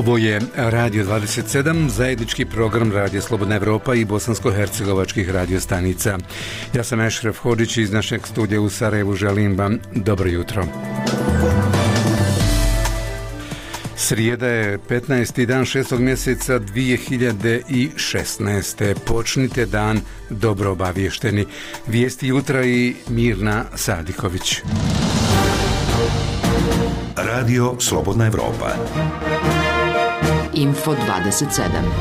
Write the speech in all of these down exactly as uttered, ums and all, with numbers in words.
Ovo je Radio dvadeset sedam, zajednički program Radio Slobodna Evropa i bosansko-hercegovačkih radiostanica. Ja sam Ešref Hodžić iz našeg studija u Sarajevu, želim vam dobro jutro. Srijeda je petnaesti dan šestog mjeseca dvije hiljade šesnaeste. Počnite dan dobro obavješteni. Vijesti jutra i Mirna Sadiković. Radio Slobodna Evropa. Info dvadeset sedam.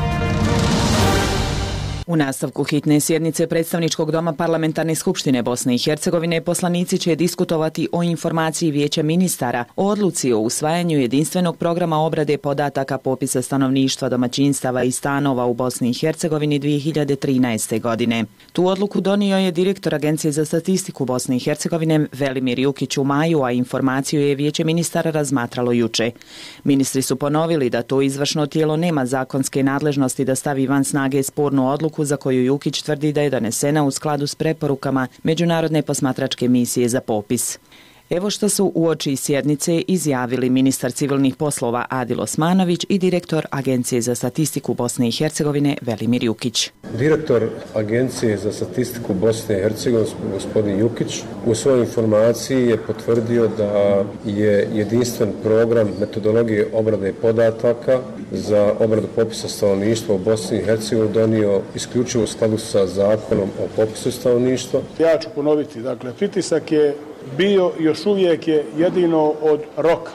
U nastavku hitne sjednice Predstavničkog doma Parlamentarne skupštine Bosne i Hercegovine poslanici će diskutovati o informaciji Vijeća ministara o odluci o usvajanju jedinstvenog programa obrade podataka popisa stanovništva, domaćinstava i stanova u Bosni i Hercegovini dvije hiljade trinaeste. godine. Tu odluku donio je direktor Agencije za statistiku Bosne i Hercegovine Velimir Jukić u maju, a informaciju je Vijeće ministara razmatralo juče. Ministri su ponovili da to izvršno tijelo nema zakonske nadležnosti da stavi van snage spornu odluku za koju Jukić tvrdi da je donesena u skladu s preporukama Međunarodne posmatračke misije za popis. Evo što su uoči sjednice izjavili ministar civilnih poslova Adil Osmanović i direktor Agencije za statistiku Bosne i Hercegovine Velimir Jukić. Direktor Agencije za statistiku Bosne i Hercegovine gospodin Jukić u svojoj informaciji je potvrdio da je jedinstven program metodologije obrade podataka za obradu popisa stanovništva u Bosni i Hercegovini donio isključivo u skladu sa zakonom o popisu stanovništva. Ja ću ponoviti, dakle, pritisak je bio i još uvijek je jedino od roka.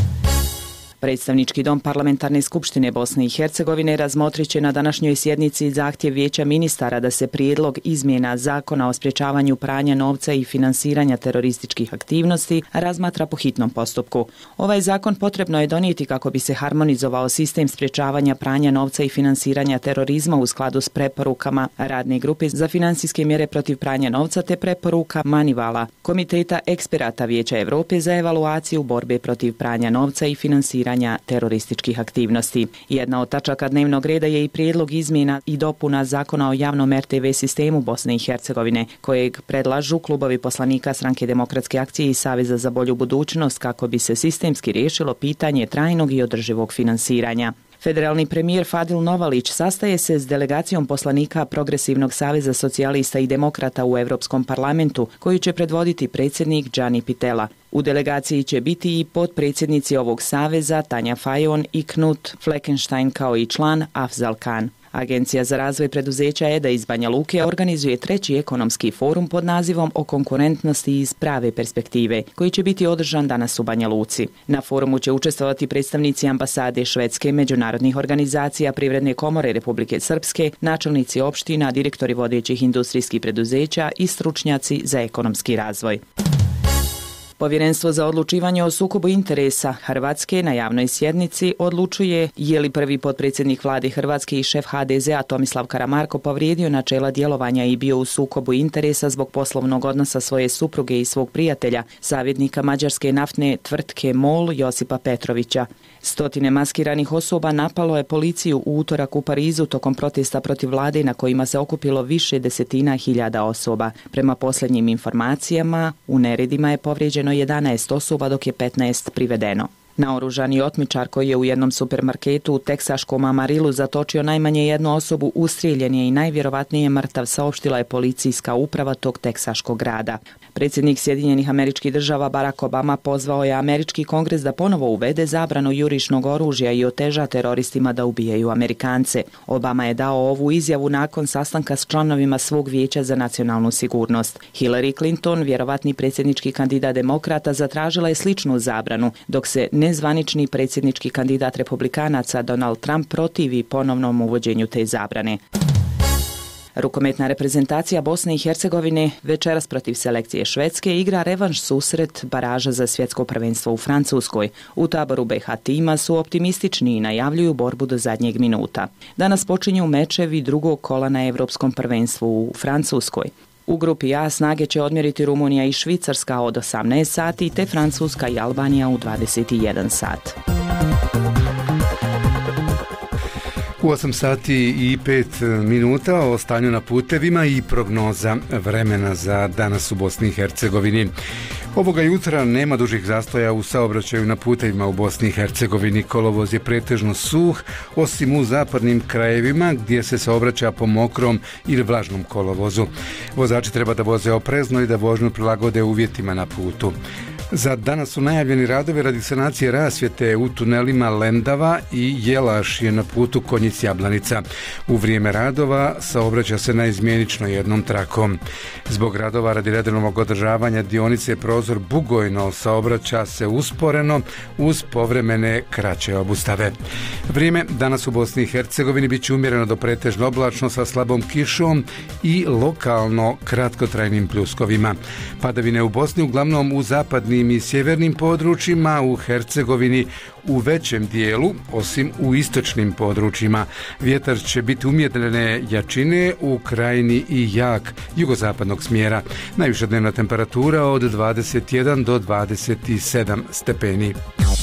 Predstavnički dom Parlamentarne skupštine Bosne i Hercegovine razmotrit će na današnjoj sjednici zahtjev Vijeća ministara da se prijedlog izmjena Zakona o sprječavanju pranja novca i finansiranja terorističkih aktivnosti razmatra po hitnom postupku. Ovaj zakon potrebno je donijeti kako bi se harmonizovao sistem sprječavanja pranja novca i finansiranja terorizma u skladu s preporukama Radne grupe za financijske mjere protiv pranja novca te preporuka Manivala, Komiteta eksperata Vijeća Europe za evaluaciju borbe protiv pranja novca i finansiranja terorističkih aktivnosti. Jedna od tačaka dnevnog reda je i prijedlog izmjena i dopuna Zakona o javnom er te ve sistemu Bosne i Hercegovine, kojeg predlažu klubovi poslanika Stranke demokratske akcije i Saveza za bolju budućnost kako bi se sistemski riješilo pitanje trajnog i održivog finansiranja. Federalni premijer Fadil Novalić sastaje se s delegacijom poslanika Progresivnog saveza socijalista i demokrata u Europskom parlamentu, koju će predvoditi predsjednik Gianni Pittella. U delegaciji će biti i potpredsjednici ovog saveza Tanja Fajon i Knut Fleckenstein kao i član Afzal Khan. Agencija za razvoj preduzeća E D A iz Banja Luke organizuje treći ekonomski forum pod nazivom o konkurentnosti iz prave perspektive, koji će biti održan danas u Banja Luci. Na forumu će učestvovati predstavnici ambasade Švedske, međunarodnih organizacija, Privredne komore Republike Srpske, načelnici opština, direktori vodećih industrijskih preduzeća i stručnjaci za ekonomski razvoj. Povjerenstvo za odlučivanje o sukobu interesa Hrvatske na javnoj sjednici odlučuje je li prvi potpredsjednik vlade Hrvatske i šef ha de zea Tomislav Karamarko povrijedio načela djelovanja i bio u sukobu interesa zbog poslovnog odnosa svoje supruge i svog prijatelja, savjetnika mađarske naftne tvrtke MOL Josipa Petrovića. Stotine maskiranih osoba napalo je policiju u utorak u Parizu tokom protesta protiv vlade na kojima se okupilo više desetina hiljada osoba. Prema posljednjim informacijama, u neredima je povrijeđeno jedanaest osoba dok je petnaest privedeno. Naoružani otmičar koji je u jednom supermarketu u teksaškom Amarilu zatočio najmanje jednu osobu ustrijeljen je i najvjerovatnije mrtav, saopštila je policijska uprava tog teksaškog grada. Predsjednik Sjedinjenih Američkih Država Barack Obama pozvao je američki kongres da ponovo uvede zabranu jurišnog oružja i oteža teroristima da ubijaju Amerikance. Obama je dao ovu izjavu nakon sastanka s članovima svog vijeća za nacionalnu sigurnost. Hillary Clinton, vjerovatni predsjednički kandidat demokrata, zatražila je sličnu zabranu, dok se nezvanični predsjednički kandidat republikanaca Donald Trump protivi ponovnom uvođenju te zabrane. Rukometna reprezentacija Bosne i Hercegovine večeras protiv selekcije Švedske igra revanš susret baraža za svjetsko prvenstvo u Francuskoj. U taboru be ha tima su optimistični i najavljuju borbu do zadnjeg minuta. Danas počinju mečevi drugog kola na Evropskom prvenstvu u Francuskoj. U grupi A snage će odmjeriti Rumunija i Švicarska od osamnaest sati te Francuska i Albanija u dvadeset jedan sat. U osam sati i pet minuta o stanju na putevima i prognoza vremena za danas u Bosni i Hercegovini. Ovoga jutra nema dužih zastoja u saobraćaju na putevima u Bosni i Hercegovini. Kolovoz je pretežno suh, osim u zapadnim krajevima gdje se saobraća po mokrom ili vlažnom kolovozu. Vozači treba da voze oprezno i da vožnju prilagode uvjetima na putu. Za danas su najavljeni radovi radi sanacije rasvjete u tunelima Lendava i Jelaš je na putu Konjic-Jablanica. U vrijeme radova saobraća se naizmjenično jednom trakom. Zbog radova radi redovnog održavanja dionice Prozor Bugojno saobraća se usporeno uz povremene kraće obustave. Vrijeme danas u Bosni i Hercegovini bit će umjereno do pretežno oblačno sa slabom kišom i lokalno kratkotrajnim pljuskovima. Padavine u Bosni uglavnom u zapadnim i sjevernim područjima, u Hercegovini u većem dijelu, osim u istočnim područjima. Vjetar će biti umjerene jačine, u krajini i jak jugozapadnog smjera. Najviša dnevna temperatura od dvadeset jedan do dvadeset sedam stepeni.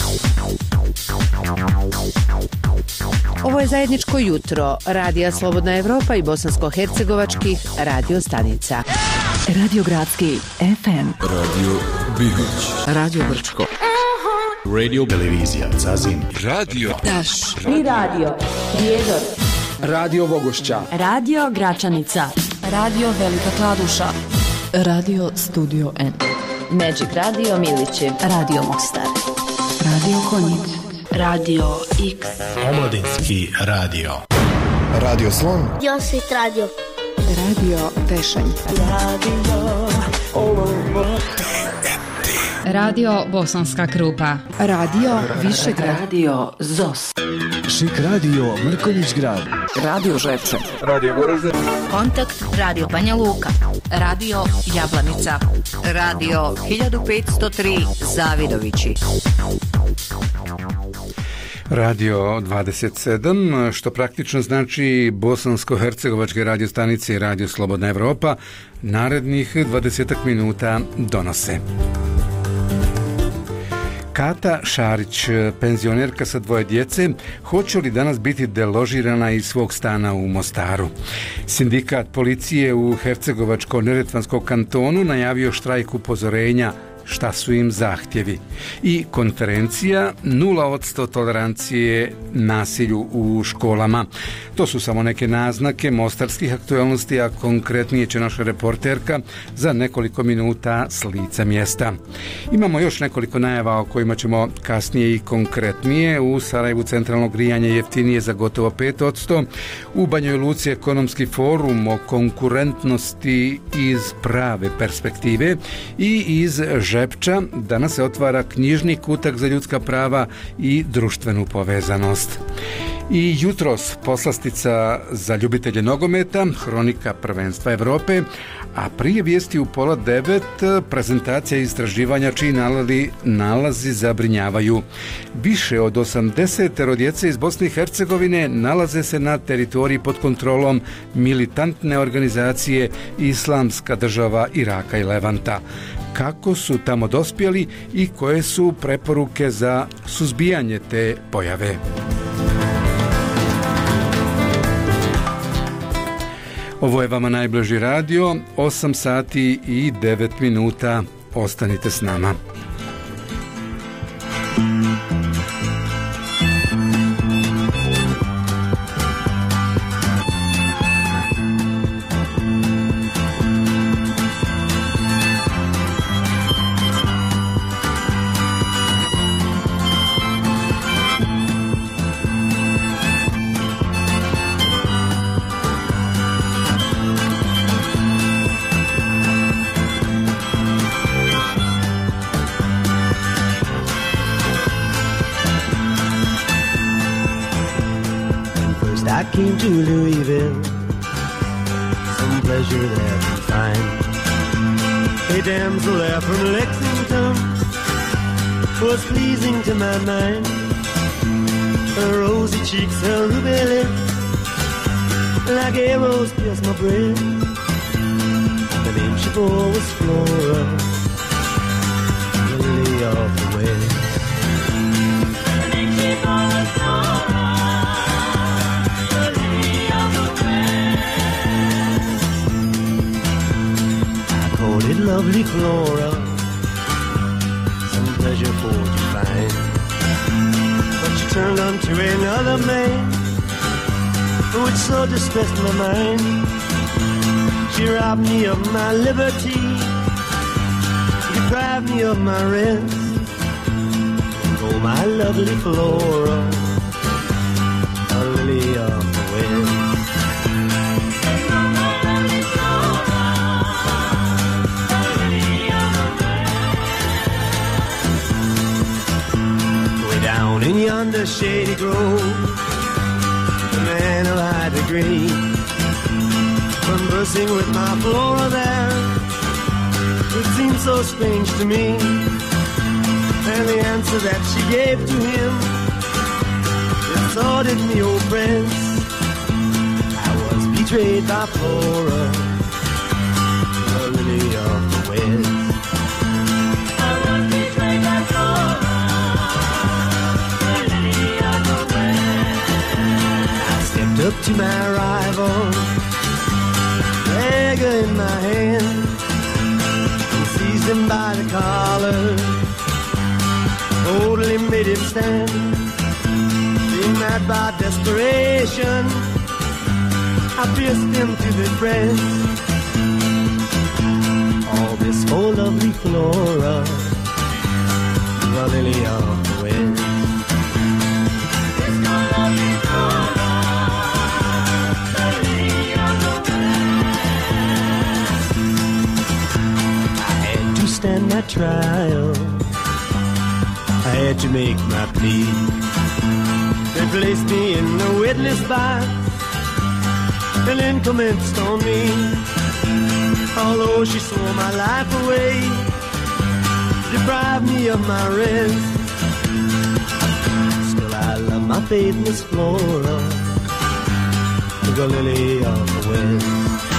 Ovo je zajedničko jutro Radija Slobodna Evropa i bosansko-hercegovačkih radio stanica. Radio Gradski F M, Radio Bihoć, Radio Brčko, Radio Televizija Zazin, Radio Daš i Radio Prijedor, Radio Vogošća, Radio Gračanica, Radio Velika Kladuša, Radio Studio N, Magic Radio Milići, Radio Mostar, Radio Konjic, Radio X, Omladinski radio, Radio Slon, Josit Radio, Radio Tešanj, Radio Olovo, Radio Bosanska Krupa, Radio Višegrad, Radio Zos, Šik Radio Mrkonjić Grad, Radio Žepče, Radio Goražde, Kontakt Radio Banja Luka, Radio Jablanica, Radio hiljadu petsto tri Zavidovići, Radio dvadeset sedam, što praktično znači bosansko-hercegovačke radio stanice i Radio Slobodna Evropa, narednih dvadeset minuta donose. Kata Šarić, penzionerka sa dvoje djece, hoće li danas biti deložirana iz svog stana u Mostaru? Sindikat policije u Hercegovačko-neretvanskom kantonu najavio štrajk upozorenja šta su im zahtjevi. I konferencija nula odsto tolerancije nasilju u školama. To su samo neke naznake mostarskih aktualnosti, a konkretnije će naša reporterka za nekoliko minuta s lica mjesta. Imamo još nekoliko najava o kojima ćemo kasnije i konkretnije. U Sarajevu centralno grijanje jeftinije za gotovo pet odsto. U Banjoj Luci ekonomski forum o konkurentnosti iz prave perspektive i iz Žepča danas se otvara knjižni kutak za ljudska prava i društvenu povezanost. I jutros poslastica za ljubitelje nogometa, hronika prvenstva Evrope, a prije vijesti u pola devet prezentacija istraživanja čiji nalazi, nalazi zabrinjavaju. Više od osamdeset djece iz Bosne i Hercegovine nalaze se na teritoriji pod kontrolom militantne organizacije Islamska država Iraka i Levanta. Kako su tamo dospjeli i koje su preporuke za suzbijanje te pojave? Ovo je vama najbliži radio, osam sati i devet minuta. Ostanite s nama. I came to Louisville, some pleasure there to find. A damsel there from Lexington was pleasing to my mind. Her rosy cheeks, her ruby lips, like arrows pierced my breast. The name she bore was Flora, the lily of the West. The name she bore was Flora. Lovely Flora, turned unto another man, which so distressed my mind. She robbed me of my liberty, deprived me of my rest. Oh, my lovely Flora, a lily of the West. Way down in yonder shady grove, a man of high degree, conversing with my Flora there, it seemed so strange to me. And the answer that she gave to him, it sorted me, oh friends. I was betrayed by Flora, the lily of the West. I was betrayed by Flora, the lily of the West. I stepped up to my rival, dagger in my hand, and seized him by the collar. Totally made him stand, being mad by desperation, I pierced him to the breast. All this whole lovely Flora, the lily of the West. This whole lovely Flora, the lily of the West. I had to stand my trial, I had to make my plea. They placed me in the witness box and then commenced on me. Although she swore my life away, deprived me of my rest, still I love my faithless Flora, the lily of the West.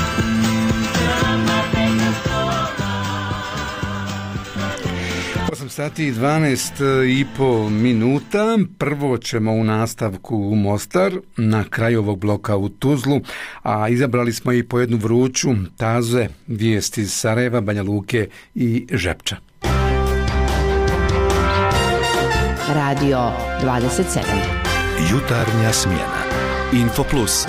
osam sati i dvanaest i po minuta. Prvo ćemo u nastavku u Mostar, na kraju ovog bloka u Tuzlu, a izabrali smo i po jednu vruću taze vijesti iz Sarajeva, Banja Luke i Žepča. Radio dvadeset sedam. Jutarnja smjena. Info Plus.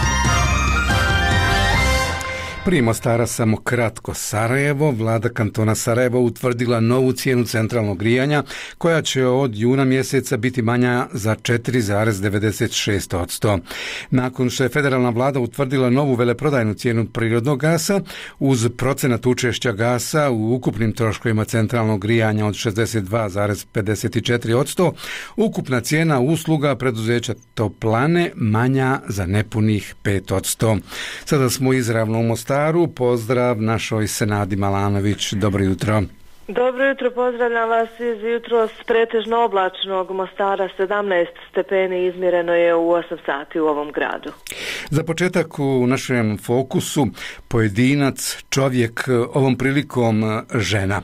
Prije Mostara samo kratko. Sarajevo, vlada kantona Sarajevo utvrdila novu cijenu centralnog grijanja koja će od juna mjeseca biti manja za četiri zarez devedeset šest posto. Nakon što je federalna vlada utvrdila novu veleprodajnu cijenu prirodnog gasa uz procenat učešća gasa u ukupnim troškovima centralnog grijanja od šezdeset dva zarez pedeset četiri posto, ukupna cijena usluga preduzeća toplane manja za nepunih pet posto. Sada smo izravno u Mostaru. Pozdrav našoj Senadi Malanović. Dobro jutro. Dobro jutro, pozdravljam vas iz jutros pretežno oblačnog Mostara. sedamnaest stepeni izmjereno je u osam sati u ovom gradu. Za početak u našem fokusu pojedinac, čovjek, ovom prilikom žena.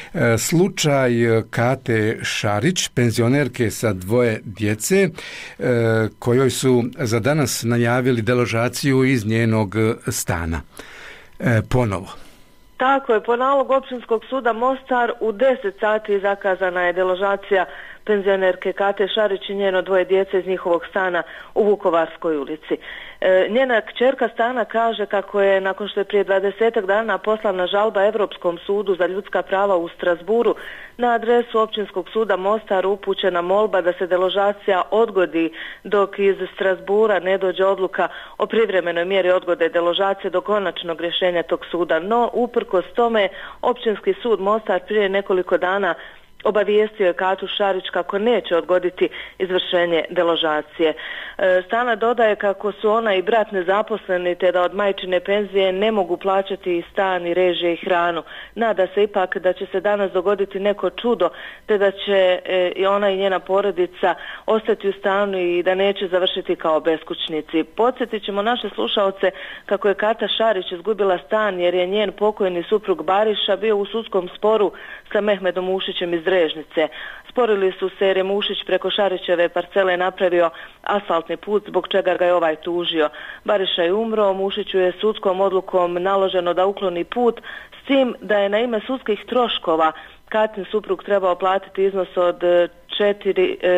Slučaj Kate Šarić, penzionerke sa dvoje djece, kojoj su za danas najavili deložaciju iz njenog stana. Ponovo. Tako je, po nalogu Općinskog suda Mostar u deset sati zakazana je deložacija penzionerke Kate Šarić i njeno dvoje djece iz njihovog stana u Vukovarskoj ulici. E, njena kćerka stana kaže kako je, nakon što je prije dvadesetak dana poslana žalba Europskom sudu za ljudska prava u Strasburu, na adresu Općinskog suda Mostar upućena molba da se deložacija odgodi dok iz Strasbura ne dođe odluka o privremenoj mjeri odgode deložacije do konačnog rješenja tog suda. No, uprkos tome, Općinski sud Mostar prije nekoliko dana obavijestio je Katu Šarić kako neće odgoditi izvršenje deložacije. E, Stana dodaje kako su ona i brat nezaposleni te da od majčine penzije ne mogu plaćati i stan i režije i hranu. Nada se ipak da će se danas dogoditi neko čudo te da će e, i ona i njena porodica ostati u stanu i da neće završiti kao beskućnici. Podsjetit ćemo naše slušaoce kako je Kata Šarić izgubila stan jer je njen pokojni suprug Bariša bio u sudskom sporu sa Mehmedom Mušićem iz Drežnice. Sporili su se jer je Mušić preko Šarićeve parcele napravio asfaltni put zbog čega ga je ovaj tužio. Bariša je umro, Mušiću je sudskom odlukom naloženo da ukloni put, s tim da je na ime sudskih troškova Katin suprug trebao platiti iznos od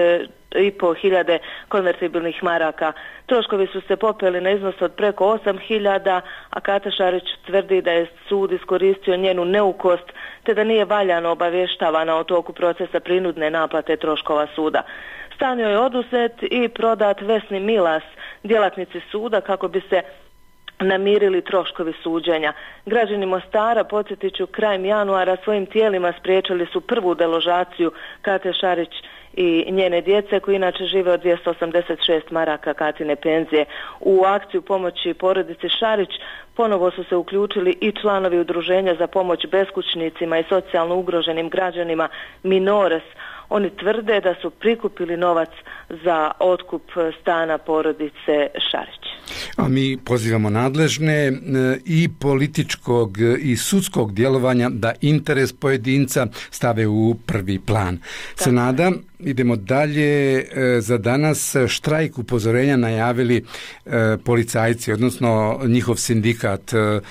i po hiljade konvertibilnih maraka. Troškovi su se popeli na iznos od preko osam hiljada, a Kata Šarić tvrdi da je sud iskoristio njenu neukost te da nije valjano obavještavana o toku procesa prinudne naplate troškova suda. Stan joj je oduzet i prodat Vesni Milas, djelatnici suda, kako bi se namirili troškovi suđenja. Građani Mostara, podsjetit ću, krajem januara svojim tijelima spriječili su prvu deložaciju Kate Šarić i njene djece, koji inače žive od dvjesto osamdeset šest maraka Katine penzije. U akciju pomoći porodici Šarić ponovo su se uključili i članovi udruženja za pomoć beskućnicima i socijalno ugroženim građanima Minores. Oni tvrde da su prikupili novac za otkup stana porodice Šarić. A mi pozivamo nadležne i političkog i sudskog djelovanja da interes pojedinca stave u prvi plan. Tako. Senada, idemo dalje. Za danas štrajk upozorenja najavili policajci, odnosno njihov sindikat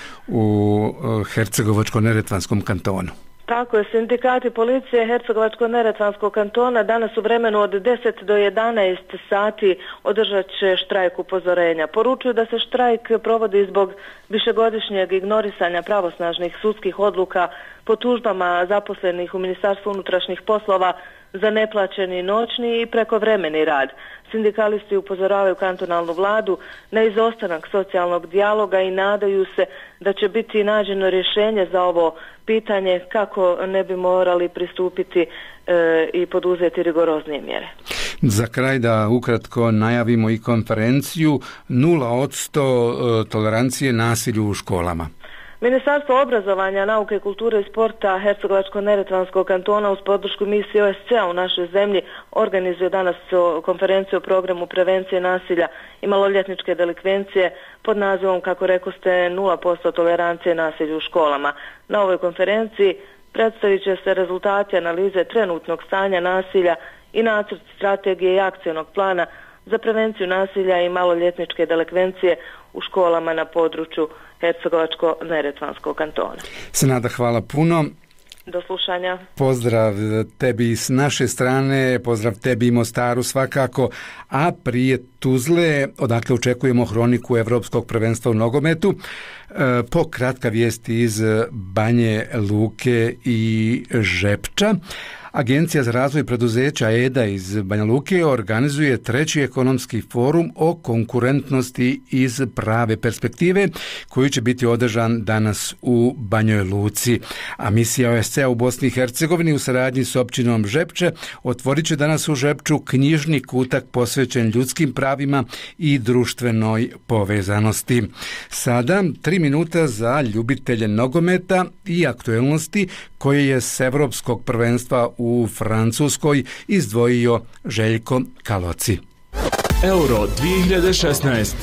u Hercegovačko-neretvanskom kantonu. Tako je, sindikati policije Hercegovačko-neretvanskog kantona danas u vremenu od deset do jedanaest sati održat će štrajk upozorenja. Poručuju da se štrajk provodi zbog višegodišnjeg ignorisanja pravosnažnih sudskih odluka po tužbama zaposlenih u Ministarstvu unutrašnjih poslova za neplaćeni noćni i prekovremeni rad. Sindikalisti upozoravaju kantonalnu vladu na izostanak socijalnog dijaloga i nadaju se da će biti nađeno rješenje za ovo pitanje kako ne bi morali pristupiti e, i poduzeti rigoroznije mjere. Za kraj da ukratko najavimo i konferenciju nula odsto tolerancije nasilju u školama. Ministarstvo obrazovanja, nauke, kulture i sporta Hercegovačko-neretvanskog kantona uz podršku misije O S C-a u našoj zemlji organizuje danas konferenciju o programu prevencije nasilja i maloljetničke delikvencije pod nazivom, kako rekoste, nula posto tolerancije nasilju u školama. Na ovoj konferenciji predstavit će se rezultati analize trenutnog stanja nasilja i nacrt strategije i akcijnog plana za prevenciju nasilja i maloljetničke delikvencije u školama na području Hercegovačko-neretvanskog kantona. Senada, hvala puno. Do slušanja. Pozdrav tebi s naše strane, pozdrav tebi i Mostaru svakako, a prije Tuzle, odakle očekujemo hroniku Evropskog prvenstva u nogometu, po kratka vijesti iz Banje Luke i Žepča. Agencija za razvoj preduzeća E D A iz Banja Luke organizuje treći ekonomski forum o konkurentnosti iz prave perspektive, koji će biti održan danas u Banjoj Luci. A misija O S C-a u Bosni i Hercegovini u saradnji s općinom Žepče otvorit će danas u Žepču knjižni kutak posvećen ljudskim pravima i društvenoj povezanosti. Sada tri minuta za ljubitelje nogometa i aktuelnosti koje je s Evropskog prvenstva u Francuskoj izdvojio Željko Kaloci. Euro dvije hiljade šesnaest.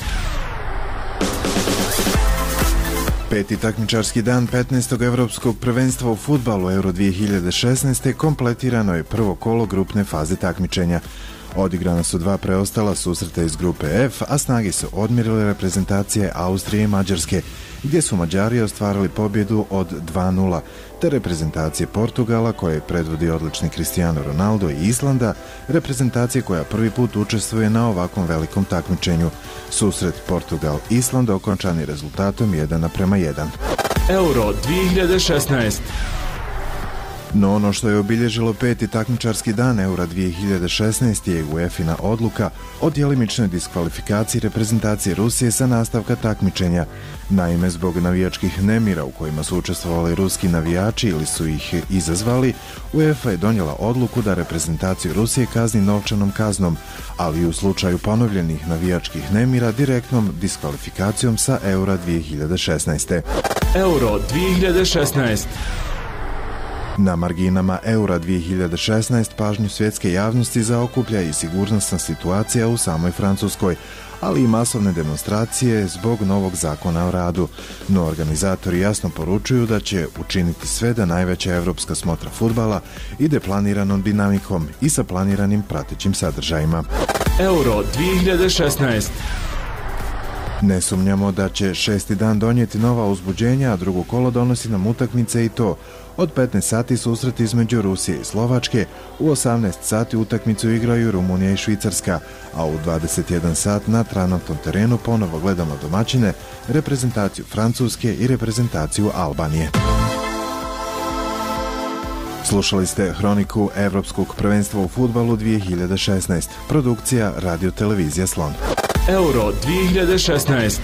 Peti takmičarski dan petnaestog Evropskog prvenstva u fudbalu Euro dvije hiljade šesnaest. kompletirano je prvo kolo grupne faze takmičenja. Odigrana su dva preostala susreta iz grupe F, a snage su odmjerile reprezentacije Austrije i Mađarske, gdje su Mađari ostvarili pobjedu od dva nula, te reprezentacije Portugala, koje predvodi odlični Cristiano Ronaldo, i Islanda, reprezentacije koja prvi put učestvuje na ovakvom velikom takmičenju. Susret Portugal-Island okončan je rezultatom jedan naprema jedan. Euro dvije hiljade šesnaest. No ono što je obilježilo peti takmičarski dan Eura dvije hiljade šesnaest je UEFA-ina odluka o djelimičnoj diskvalifikaciji reprezentacije Rusije sa nastavka takmičenja. Naime, zbog navijačkih nemira u kojima su učestvovali ruski navijači ili su ih izazvali, UEFA je donijela odluku da reprezentaciju Rusije kazni novčanom kaznom, ali u slučaju ponovljenih navijačkih nemira direktnom diskvalifikacijom sa Eura dvije hiljade šesnaest. Euro dvije hiljade šesnaest. Na marginama Eura dvije hiljade šesnaest pažnju svjetske javnosti zaokuplja i sigurnosna situacija u samoj Francuskoj, ali i masovne demonstracije zbog novog zakona o radu. No organizatori jasno poručuju da će učiniti sve da najveća evropska smotra fudbala ide planiranom dinamikom i sa planiranim pratećim sadržajima. Euro dvije hiljade šesnaest. Ne sumnjamo da će šesti dan donijeti nova uzbuđenja, a drugo kolo donosi nam utakmice i to. Od petnaest sati susret između Rusije i Slovačke, u osamnaest sati utakmicu igraju Rumunija i Švicarska, a u dvadeset jedan sat na travnatom terenu ponovo gledamo domaćine, reprezentaciju Francuske i reprezentaciju Albanije. Slušali ste hroniku Evropskog prvenstva u fudbalu dvije hiljade šesnaest. Produkcija Radio Televizija Slon. Euro dvije hiljade šesnaest.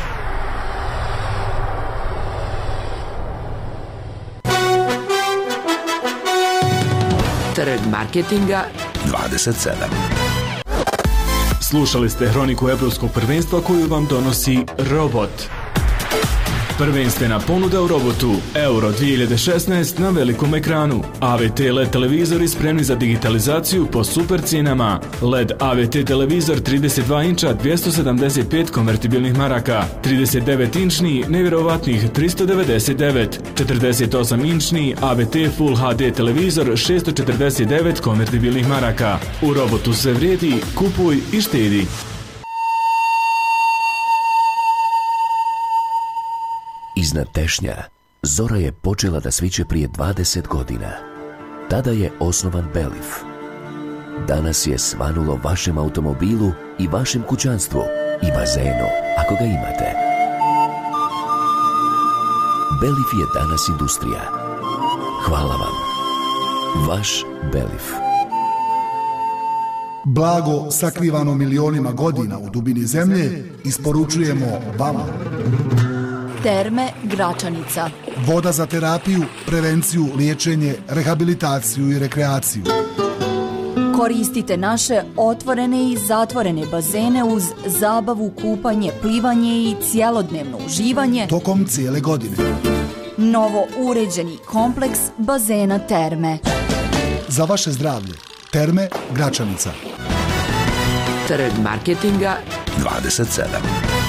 Trg marketinga dvadeset sedam. Slušali ste hroniku Evropskog prvenstva koju vam donosi Robot. Prvenstvena ponuda u Robotu Euro dvije hiljade šesnaest na velikom ekranu. A V T L E D televizori spremni za digitalizaciju po super cijenama. L E D A V T televizor trideset dva inča dvjesto sedamdeset pet konvertibilnih maraka, trideset devet inčni nevjerovatnih tristo devedeset devet, četrdeset osam inčni A V T Full H D televizor šesto četrdeset devet konvertibilnih maraka. U Robotu se vrijedi, kupuj i štedi. Iznad Tešnja, zora je počela da sviće prije dvadeset godina. Tada je osnovan Belif. Danas je svanulo vašem automobilu i vašem kućanstvu i bazenu, ako ga imate. Belif je danas industrija. Hvala vam. Vaš Belif. Blago sakrivano milionima godina u dubini zemlje isporučujemo vama. Terme Gračanica. Voda za terapiju, prevenciju, liječenje, rehabilitaciju i rekreaciju. Koristite naše otvorene i zatvorene bazene uz zabavu, kupanje, plivanje i cjelodnevno uživanje tokom cijele godine. Novo uređeni kompleks bazena Terme. Za vaše zdravlje. Terme Gračanica. Trg marketinga dvadeset sedam.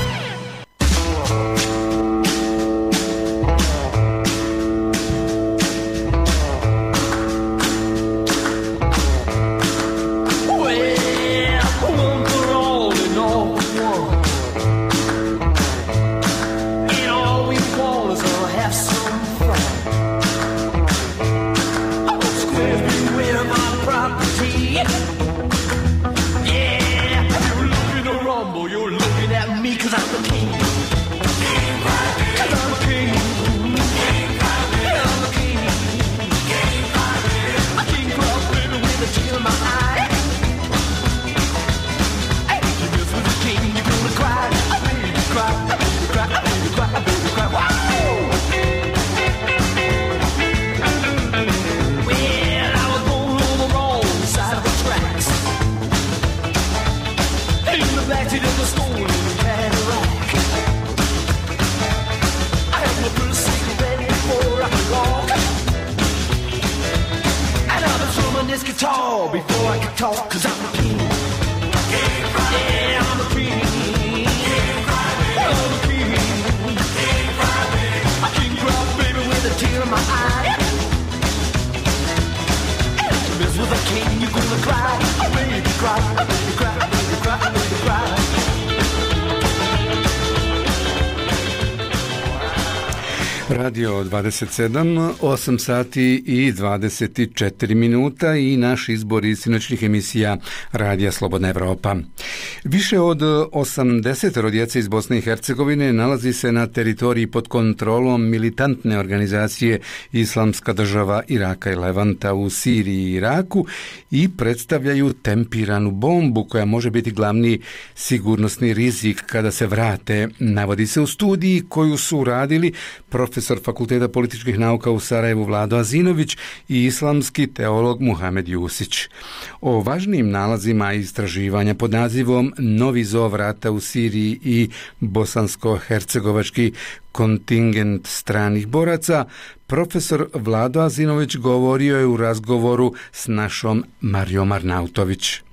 Radio dvadeset sedam, osam sati i dvadeset četiri minuta i naš izbor iz sinoćnih emisija Radija Slobodna Evropa. Više od osamdeset djece iz Bosne i Hercegovine nalazi se na teritoriji pod kontrolom militantne organizacije Islamska država Iraka i Levanta u Siriji i Iraku i predstavljaju tempiranu bombu koja može biti glavni sigurnosni rizik kada se vrate, navodi se u studiji koju su radili profesor Fakulteta političkih nauka u Sarajevu Vlado Azinović i islamski teolog Muhamed Jusić. O važnim nalazima istraživanja pod nazivom Novi zov rata u Siriji i bosansko-hercegovački kontingent stranih boraca, profesor Vlado Azinović govorio je u razgovoru s našom Marijom Arnautović.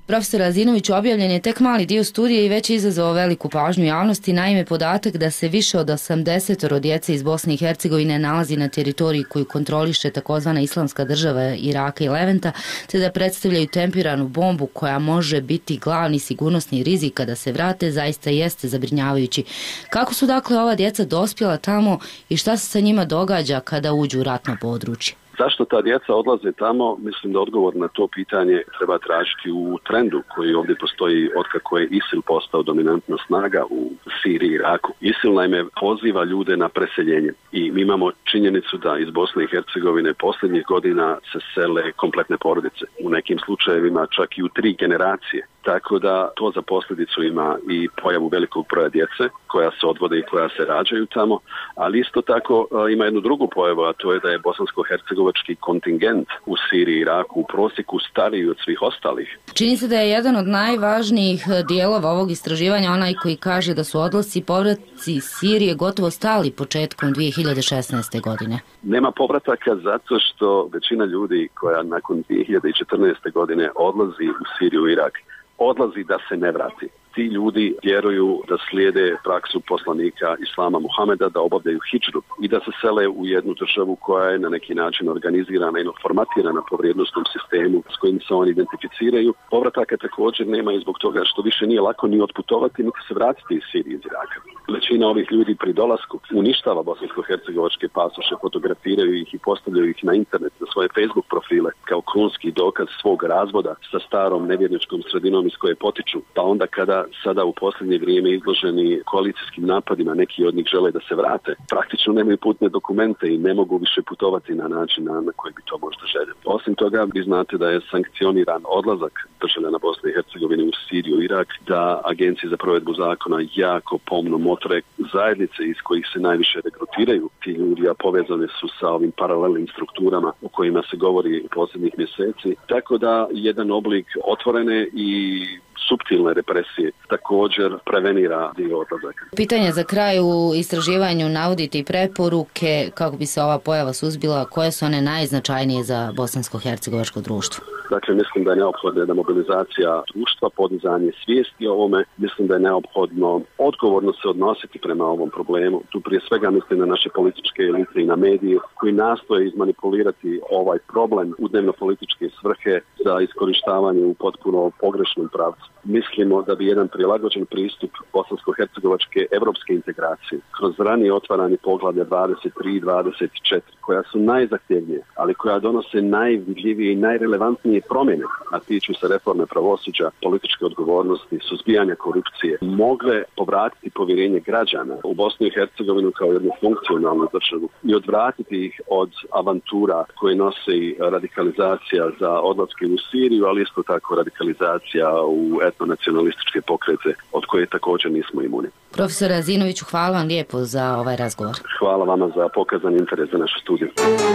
Profesor Azinović, objavljen je tek mali dio studije i već je izazvao veliku pažnju javnosti. Naime, podatak da se više od osamdeset djece iz Bosne i Hercegovine nalazi na teritoriji koju kontroliše takozvana Islamska država Iraka i Levanta, te da predstavljaju tempiranu bombu koja može biti glavni sigurnosni rizik kada se vrate, zaista jeste zabrinjavajući. Kako su dakle ova djeca dospjela tamo i šta se sa njima događa kada uđu u ratno područje? Zašto ta djeca odlaze tamo? Mislim da odgovor na to pitanje treba tražiti u trendu koji ovdje postoji otkako je ISIL postao dominantna snaga u Siriji i Iraku. ISIL naime poziva ljude na preseljenje i mi imamo činjenicu da iz Bosne i Hercegovine posljednjih godina se sele kompletne porodice. U nekim slučajevima čak i u tri generacije. Tako da to za posljedicu ima i pojavu velikog broja djece koja se odvode i koja se rađaju tamo, ali isto tako ima jednu drugu pojavu, a to je da je bosansko-hercegovački kontingent u Siriji i Iraku u prosjeku stariji od svih ostalih. Čini se da je jedan od najvažnijih dijelova ovog istraživanja onaj koji kaže da su odlasci i povratci iz Sirije gotovo stali početkom dvije hiljade šesnaeste. godine. Nema povrataka zato što većina ljudi koja nakon dvije hiljade četrnaeste. godine odlazi u Siriju i Irak, odlazi da se ne vrati. Ti ljudi vjeruju da slijede praksu poslanika Islama Muhameda, da obavljaju hidžru i da se sele u jednu državu koja je na neki način organizirana i formatirana po vrijednostnom sistemu s kojim se oni identificiraju. Povrataka također nema i zbog toga što više nije lako ni otputovati, niti se vratiti iz Sirije iz Iraka. Većina ovih ljudi pri dolasku uništava bosansko-hercegovačke pasoše, fotografiraju ih i postavljaju ih na internet, na svoje Facebook profile kao krunski dokaz svog razvoda sa starom nevjerničkom sredinom iz koje potiču. Pa onda kada sada u posljednje vrijeme izloženi koalicijskim napadima, neki od njih žele da se vrate, praktično nemaju putne dokumente i ne mogu više putovati na način na, na koji bi to možda željeli. Osim toga, vi znate da je sankcioniran odlazak državljana Bosne i Hercegovine u Siriju i Irak, da agencije za provedbu zakona jako pomno motre zajednice iz kojih se najviše regrutiraju ti ljudi, a povezane su sa ovim paralelnim strukturama o kojima se govori posljednjih mjeseci. Tako da jedan oblik otvorene i suptilne represije također prevenira dio odlazaka. Pitanje za kraj: u istraživanju navodite i preporuke kako bi se ova pojava suzbila, koje su one najznačajnije za bosansko-hercegovačko društvo? Dakle, mislim da je neophodna jedna mobilizacija društva, podizanje svijesti o ovome. Mislim da je neophodno odgovorno se odnositi prema ovom problemu. Tu prije svega mislim na naše političke elite i na medije koji nastoje izmanipulirati ovaj problem u dnevno-političke svrhe za iskorištavanje u potpuno pogrešnom pravcu. Mislimo da bi jedan prilagođen pristup bosansko-hercegovačke evropske integracije kroz ranije otvaranje poglavlja dvadeset tri i dvadeset četiri, koja su najzahtjevnije, ali koja donose najvidljivije i najrelevantnije promjene, a tiču se reforme pravosuđa, političke odgovornosti, suzbijanja korupcije, mogle povratiti povjerenje građana u Bosnu i Hercegovinu kao jednu funkcionalnu državu i odvratiti ih od avantura koje nose i radikalizacija za odlaske u Siriju, ali isto tako radikalizacija u etnonacionalističke pokrete od koje također nismo imuni. Profesore Azinoviću, hvala vam lijepo za ovaj razgovor. Hvala vama za pokazan interes za našu studiju.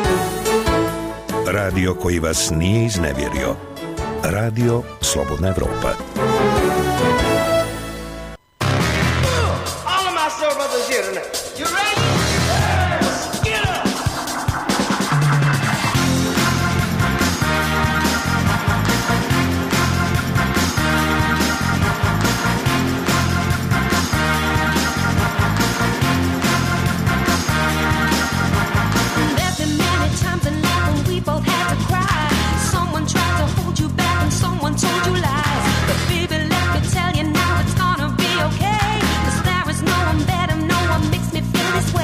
Radio koji vas nije iznevjerio. Radio Slobodna Evropa. All of my soul brothers here tonight. You ready? This way.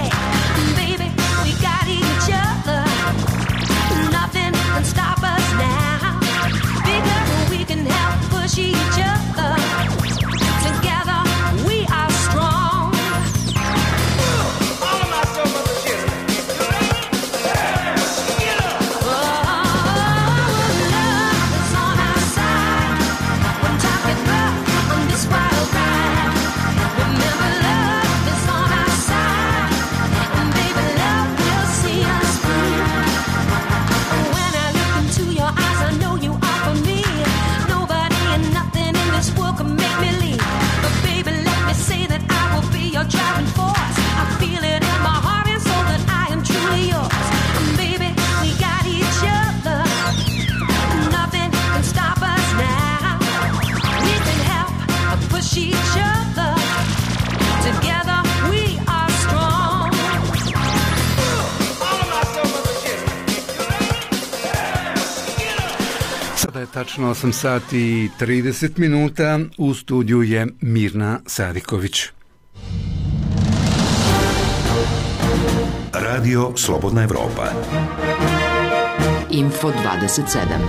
tačno osam sati i trideset minuta, u studiju je Mirna Sadiković. Radio Slobodna Evropa. Info dvadeset sedam.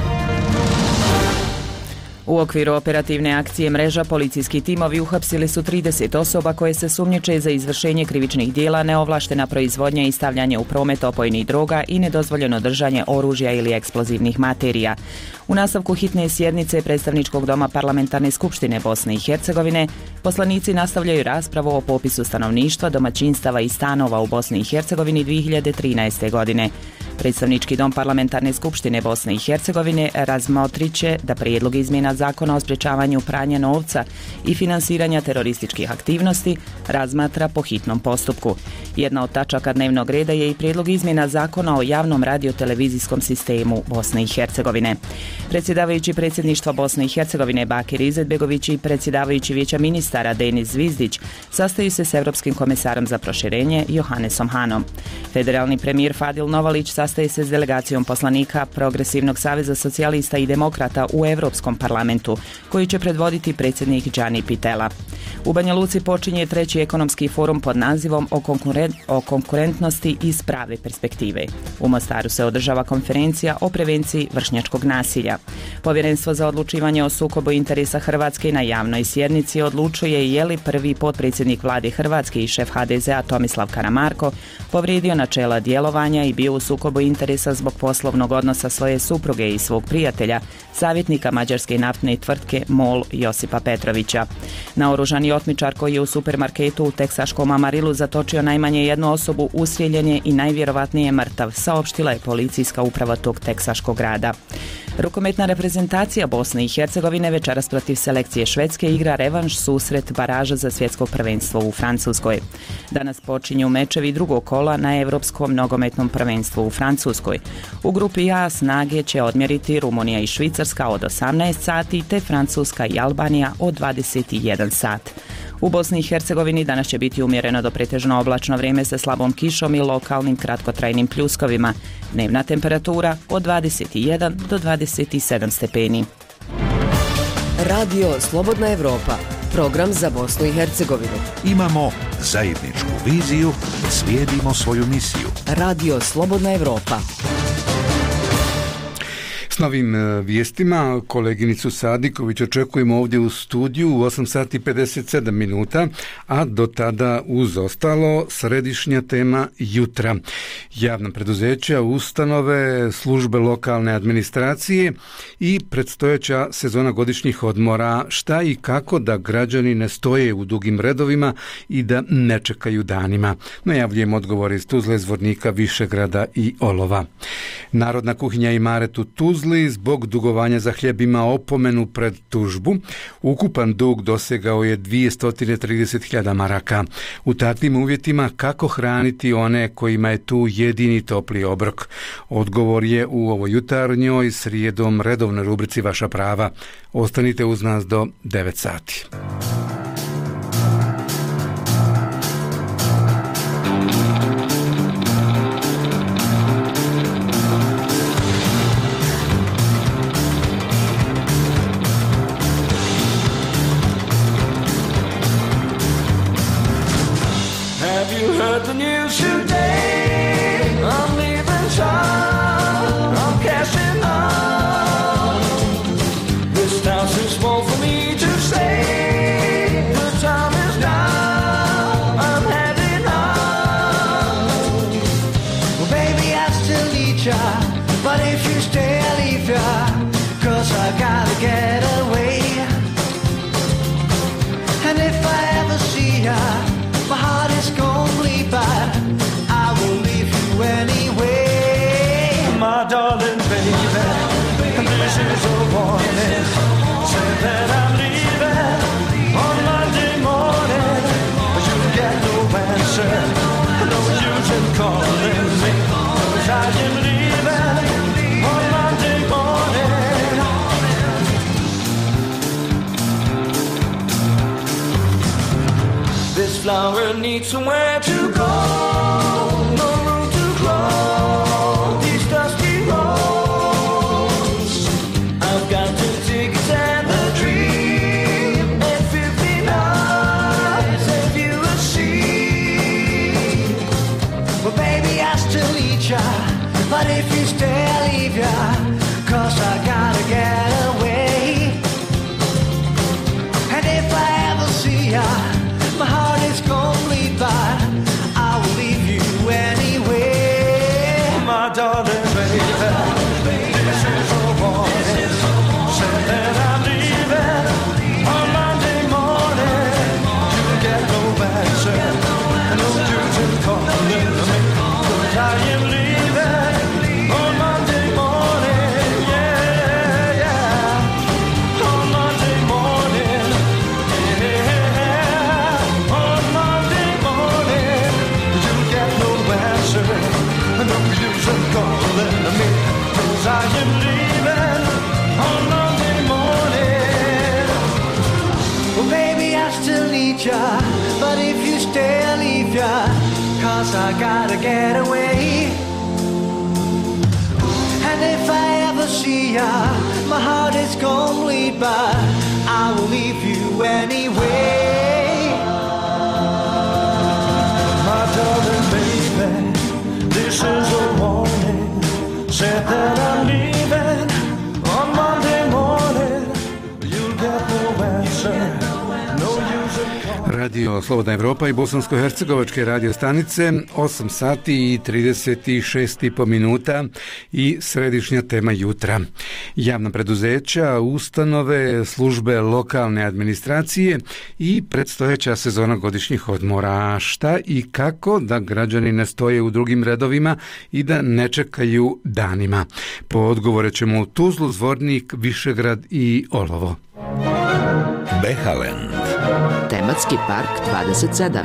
U okviru operativne akcije Mreža policijski timovi uhapsili su trideset osoba koje se sumnjiče za izvršenje krivičnih dijela, neovlaštena proizvodnja i stavljanje u promet opojnih droga i nedozvoljeno držanje oružja ili eksplozivnih materija. U nastavku hitne sjednice Predstavničkog doma Parlamentarne skupštine Bosne i Hercegovine poslanici nastavljaju raspravu o popisu stanovništva, domaćinstava i stanova u Bosni i Hercegovini dvije hiljade trinaeste. godine. Predstavnički dom Parlamentarne skupštine Bosne i Hercegovine razmotrit će da prijedlog izmjena Zakona o sprječavanju pranja novca i finansiranja terorističkih aktivnosti razmatra po hitnom postupku. Jedna od tačaka dnevnog reda je i prijedlog izmjena Zakona o javnom radiotelevizijskom sistemu Bosne i Hercegovine. Predsjedavajući predsjedništva Bosne i Hercegovine Bakir Izetbegović i predsjedavajući vijeća ministara Denis Zvizdić sastaju se s Europskim komesarom za proširenje Johannesom Hanom. Federalni premijer Fadil Novalić sastaje se s delegacijom poslanika Progresivnog saveza socijalista i demokrata u Europskom parlamentu, koji će predvoditi predsjednik Gianni Pittella. U Banja Luci počinje treći ekonomski forum pod nazivom o, konkuren- o konkurentnosti iz prave perspektive. U Mostaru se održava konferencija o prevenciji vršnjačkog nasilja. Povjerenstvo za odlučivanje o sukobu interesa Hrvatske na javnoj sjednici odlučuje je li prvi potpredsjednik vlade Hrvatske i šef ha de zea Tomislav Karamarko povrijedio načela djelovanja i bio u sukobu interesa zbog poslovnog odnosa svoje supruge i svog prijatelja, savjetnika mađarske naftne tvrtke MOL Josipa Petrovića. Naoružani otmičar koji je u supermarketu u teksaškom Amarilu zatočio najmanje jednu osobu ustrijeljen je i najvjerovatnije mrtav, saopštila je policijska uprava tog teksaškog grada. Rukometna reprezentacija Bosne i Hercegovine večeras protiv selekcije Švedske igra revanš susret baraža za svjetsko prvenstvo u Francuskoj. Danas počinju mečevi drugog kola na Europskom nogometnom prvenstvu u Francuskoj. U grupi A snage će odmjeriti Rumunija i Švicarska od osamnaest sati te Francuska i Albanija od dvadeset jedan sat. U Bosni i Hercegovini danas će biti umjereno do pretežno oblačno vrijeme sa slabom kišom i lokalnim kratkotrajnim pljuskovima. Dnevna temperatura od dvadeset jedan do dvadeset sedam stepeni. Radio Slobodna Evropa, program za Bosnu i Hercegovinu. Imamo zajedničku viziju, slijedimo svoju misiju. Radio Slobodna Evropa. S novim vijestima koleginicu Sadiković očekujemo ovdje u studiju u osam sati i pedeset sedam minuta, a do tada uz ostalo središnja tema jutra. Javna preduzeća, ustanove, službe lokalne administracije i predstojeća sezona godišnjih odmora, šta i kako da građani ne stoje u dugim redovima i da ne čekaju danima. Najavljujem odgovor iz Tuzle, Zvornika, Višegrada i Olova. Narodna kuhinja Imaret u Tuzli zbog dugovanja za hljeb ima opomenu pred tužbu. Ukupan dug dosegao je dvjesto trideset hiljada maraka. U takvim uvjetima kako hraniti one kojima je tu jedini topli obrok? Odgovor je u ovoj jutarnjoj srijedom redovnoj rubrici Vaša prava. Ostanite uz nas do devet sati. Heard the news today. I'm leaving town. I'm cashing out. This house is small for me to stay. The time is now. I'm heading out. Well, baby, I still need ya, but if you stay, I'll leave ya. Cause I gotta get away. And if I ever see ya, my heart is gonna but I will leave you anyway. My darling baby, this is a warning. Say that I'm leaving on Monday morning, but you get no answer, no use in calling me, cause I am leaving on Monday morning. This flower needs somewhere to go, no room to grow these dusty roads. I've got to But if you stay, I'll leave ya, 'cause I gotta get away. And if I ever see ya, my heart is complete, but I will leave you anyway. My darling baby, this is a warning. Say that I'm leaving on Monday morning. You get no answer, no use in calling me, 'cause I am leaving on Monday morning. Yeah, yeah, on Monday morning. Yeah, on Monday morning. You get no answer, no use in calling me, 'cause I am leaving on Monday morning. Well, baby, I still need ya, but if you stay, I'll leave ya, 'cause I gotta get away. And if I ever see ya, my heart is gonna bleed, but I will leave you anyway. My darling baby, this is a warning. Said that I'm leaving on Monday morning. You'll get no answer, no use in calling. Radio Slobodna Evropa i bosansko-hercegovačke radio stanice, osam sati i trideset šest i po minuta i središnja tema jutra. Javna preduzeća, ustanove, službe lokalne administracije i predstojeća sezona godišnjih odmora. Šta i kako da građani ne stoje u drugim redovima i da ne čekaju danima? Po odgovore ćemo u Tuzlu, Zvornik, Višegrad i Olovo. Behalen. Tematski park dvadeset sedam.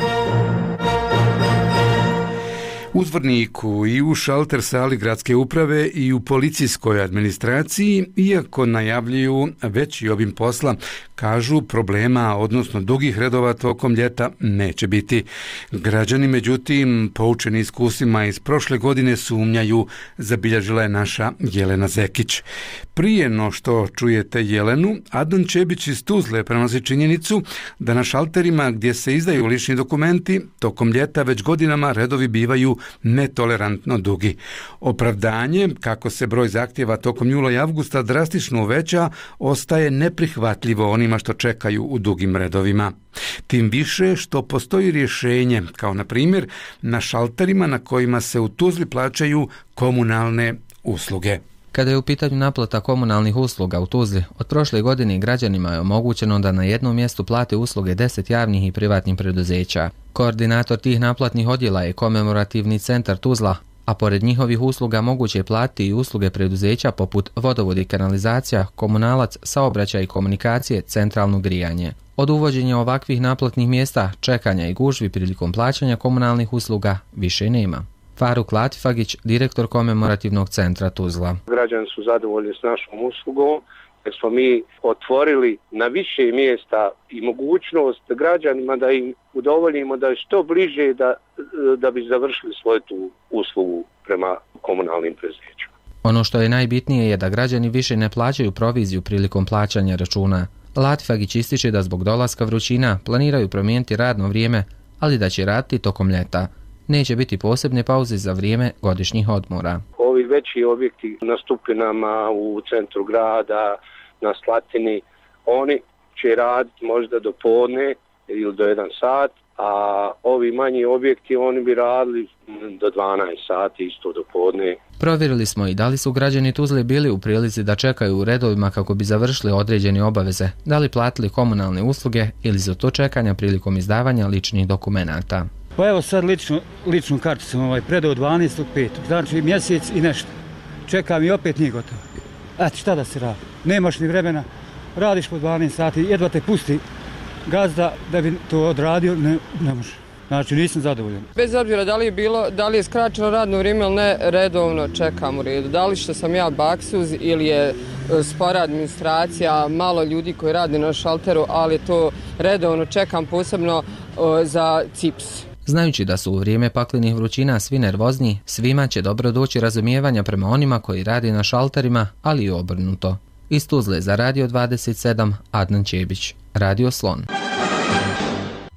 U Zvorniku i u šalter sali gradske uprave i u policijskoj administraciji, iako najavljuju veći obim posla, kažu problema, odnosno dugih redova tokom ljeta neće biti. Građani, međutim, poučeni iskusima iz prošle godine, sumnjaju, zabilježila je naša Jelena Zekić. Prije no što čujete Jelenu, Adnan Čebić iz Tuzle prenosi činjenicu da na šalterima gdje se izdaju lični dokumenti, tokom ljeta već godinama redovi bivaju netolerantno dugi. Opravdanje, kako se broj zahtjeva tokom jula i avgusta drastično uveća, ostaje neprihvatljivo onima što čekaju u dugim redovima. Tim više što postoji rješenje, kao na primjer na šalterima na kojima se u Tuzli plaćaju komunalne usluge. Kada je u pitanju naplata komunalnih usluga u Tuzli, od prošle godine građanima je omogućeno da na jednom mjestu plate usluge deset javnih i privatnih preduzeća. Koordinator tih naplatnih odjela je Komemorativni centar Tuzla, a pored njihovih usluga moguće je platiti i usluge preduzeća poput vodovod i kanalizacija, komunalac, saobraćaj i komunikacije, centralno grijanje. Od uvođenja ovakvih naplatnih mjesta, čekanja i gužvi prilikom plaćanja komunalnih usluga više nema. Faruk Latifagić, direktor Komemorativnog centra Tuzla. Građani su zadovoljni s našom uslugom, jer smo mi otvorili na više mjesta i mogućnost građanima da im udovoljimo da je što bliže da, da bi završili svoju tu uslugu prema komunalnim preduzećima. Ono što je najbitnije je da građani više ne plaćaju proviziju prilikom plaćanja računa. Latifagić ističe da zbog dolaska vrućina planiraju promijeniti radno vrijeme, ali da će raditi tokom ljeta. Neće biti posebne pauze za vrijeme godišnjih odmora. Ovi veći objekti na Stupinama, u centru grada, na Slatini, oni će raditi možda do podne ili do jedan sat, a ovi manji objekti oni bi radili do dvanaest sati, isto do podne. Provjerili smo i da li su građani Tuzle bili u prilici da čekaju u redovima kako bi završili određene obaveze, da li platili komunalne usluge ili za to čekanja prilikom izdavanja ličnih dokumenata. Pa evo sad ličnu, ličnu kartu sam ovaj predao dvanaestog petog Znači mjesec i nešto. Čekam i opet nije gotovo. Eto šta da se radi? Nemaš ni vremena, radiš po dvanaest sati, jedva te pusti gazda da bi to odradio, ne, ne može. Znači nisam zadovoljan. Bez obzira da li je bilo, da li je skraćeno radno vrijeme ili ne, redovno čekam u redu. Da li što sam ja baksuz ili je spora administracija, malo ljudi koji radi na šalteru, ali to redovno čekam posebno o, za cips. Znajući da su u vrijeme paklenih vrućina svi nervozni, svima će dobro doći razumijevanja prema onima koji radi na šalterima, ali i obrnuto. Iz Tuzle za Radio dvadeset sedam, Adnan Čebić, Radio Slon.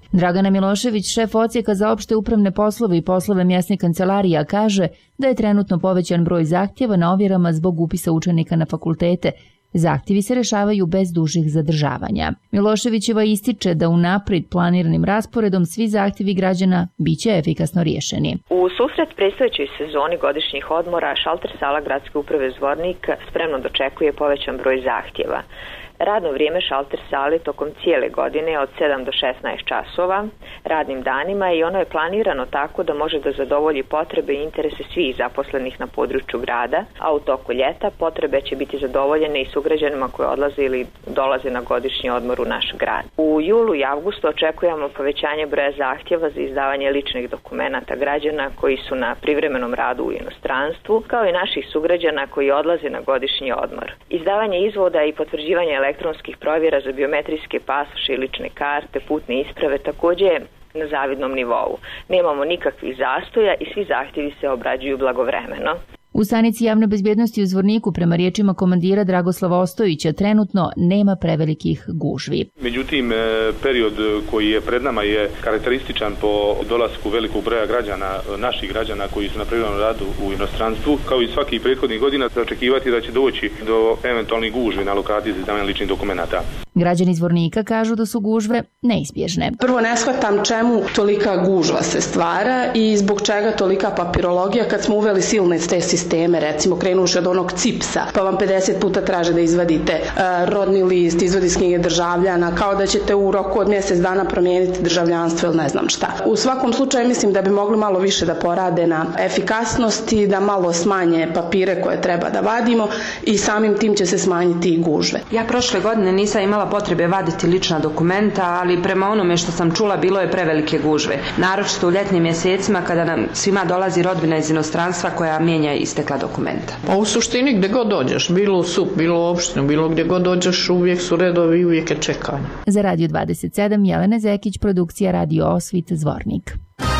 Dragana Milošević, šef odsjeka za opšte upravne poslove i poslove mjesne kancelarija, kaže da je trenutno povećan broj zahtjeva na ovjerama zbog upisa učenika na fakultete. Zahtjevi se rešavaju bez dužih zadržavanja. Miloševićeva ističe da unaprijed planiranim rasporedom svi zahtjevi građana biće efikasno riješeni. U susret predstojećoj sezoni godišnjih odmora šalter sala Gradske uprave Zvornik spremno dočekuje povećan broj zahtjeva. Radno vrijeme šalter sale tokom cijele godine je od sedam do šesnaest časova radnim danima i ono je planirano tako da može da zadovolji potrebe i interese svih zaposlenih na području grada, a u toku ljeta potrebe će biti zadovoljene i sugrađanima koji odlaze ili dolaze na godišnji odmor u naš grad. U julu i avgustu očekujemo povećanje broja zahtjeva za izdavanje ličnih dokumenata građana koji su na privremenom radu u inostranstvu, kao i naših sugrađana koji odlaze na godišnji odmor. Izdavanje izvoda i potvrđivanje elektronskih provjera za biometrijske pasoše i lične karte, putne isprave također je na zavidnom nivou. Nemamo nikakvih zastoja i svi zahtjevi se obrađuju blagovremeno. U stanici javne bezbjednosti u Zvorniku, prema riječima komandira Dragoslava Ostojića, trenutno nema prevelikih gužvi. Međutim, period koji je pred nama je karakterističan po dolasku velikog broja građana, naših građana koji su na privremenom radu u inostranstvu. Kao i svakih prethodnih godina, očekivati da će doći do eventualnih gužvi na lokaciji za izdavanje ličnih dokumenata. Građani Zvornika kažu da su gužve neizbježne. Prvo ne shvatam čemu tolika gužva se stvara i zbog čega tolika papirologija kad smo uveli silne te sisteme, recimo krenuši od onog cipsa, pa vam pedeset puta traže da izvadite uh, rodni list, izvod iz knjige državljana, kao da ćete u roku od mjesec dana promijeniti državljanstvo ili ne znam šta. U svakom slučaju mislim da bi mogli malo više da porade na efikasnosti, da malo smanje papire koje treba da vadimo i samim tim će se smanjiti i gužve. Ja prošle godine nisam imala potrebe vaditi lična dokumenta, ali prema onome što sam čula bilo je prevelike gužve. Naročito u ljetnim mjesecima kada nam svima dolazi rodbina iz inostranstva koja mijenja istekla dokumenta. Pa u suštini gdje god dođeš, bilo u S U P, bilo u opštinu, bilo gdje god dođeš, uvijek su redovi i uvijek je čekanje. Za Radio dvadeset sedam, Jelena Zekić, produkcija Radio Osvit, Zvornik.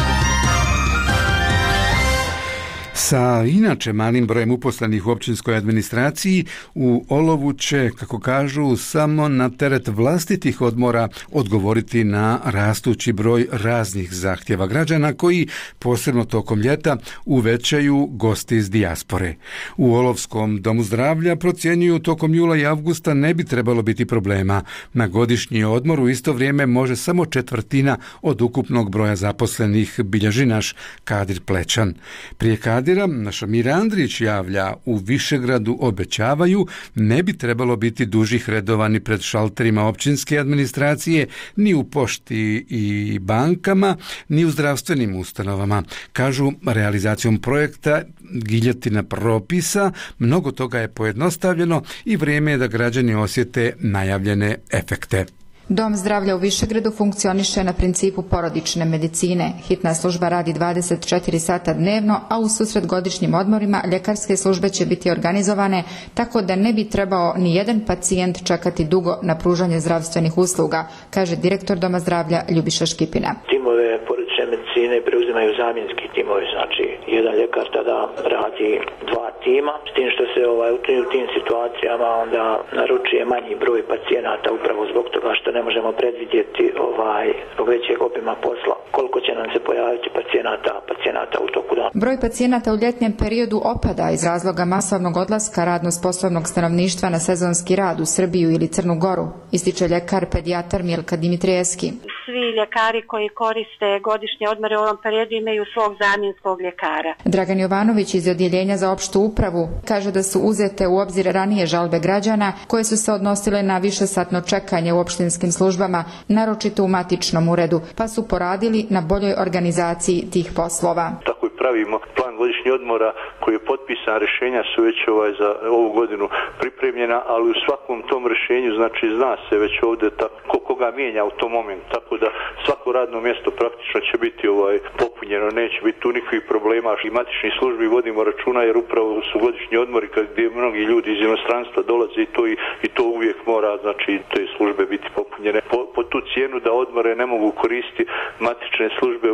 Sa inače malim brojem uposlenih u općinskoj administraciji, u Olovu će, kako kažu, samo na teret vlastitih odmora odgovoriti na rastući broj raznih zahtjeva građana koji, posebno tokom ljeta, uvećaju gosti iz dijaspore. U Olovskom domu zdravlja procjenjuju tokom jula i avgusta ne bi trebalo biti problema. Na godišnji odmor u isto vrijeme može samo četvrtina od ukupnog broja zaposlenih, bilježi naš Kadir Plećan. Prije Kadira naša Mira Andrić javlja, u Višegradu obećavaju ne bi trebalo biti dužih redova ni pred šalterima općinske administracije, ni u pošti i bankama, ni u zdravstvenim ustanovama. Kažu, realizacijom projekta giljotina propisa mnogo toga je pojednostavljeno i vrijeme je da građani osjete najavljene efekte. Dom zdravlja u Višegradu funkcioniše na principu porodične medicine. Hitna služba radi dvadeset četiri sata dnevno, a u susret godišnjim odmorima ljekarske službe će biti organizovane tako da ne bi trebao ni jedan pacijent čekati dugo na pružanje zdravstvenih usluga, kaže direktor Doma zdravlja Ljubiša Škipina. Timove porodične medicine preuzimaju zamjenski timovi, znači jedan ljekar tada radi dva tima, s tim što se ovaj, u tim situacijama onda naručuje manji broj pacijenata upravo zbog toga što ne možemo predvidjeti ovaj, zbog većeg obima posla koliko će nam se pojaviti pacijenata, pacijenata u toku dana. Broj pacijenata u ljetnjem periodu opada iz razloga masovnog odlaska radno sposobnog stanovništva na sezonski rad u Srbiju ili Crnu Goru, ističe ljekar pedijatar Milka Dimitrijevski. Svi ljekari koji koriste godišnje odmore u ovom periodu imaju svog zamjenskog ljekara. Dragan Jovanović iz Odjeljenja za opštu upravu kaže da su uzete u obzir ranije žalbe građana koje su se odnosile na višesatno čekanje u opštinskim službama, naročito u matičnom uredu, pa su poradili na boljoj organizaciji tih poslova. Tako i pravimo plan godišnjih odmora koji je potpisan, rješenja su već ovaj za ovu godinu pripremljena, ali u svakom tom rješenju znači zna se već ovdje tako, koga mijenja u tom momentu, tako da svako radno mjesto praktično će biti ovaj popunjeno, neće biti tu nikakvih problema. I matičnih službi vodimo računa jer upravo su godišnji odmori kad gdje mnogi ljudi iz inostranstva dolaze i to, i, i to uvijek mora znači te službe biti popunjene. Po, po tu cijenu da odmore ne mogu koristiti matične službe u potpunosti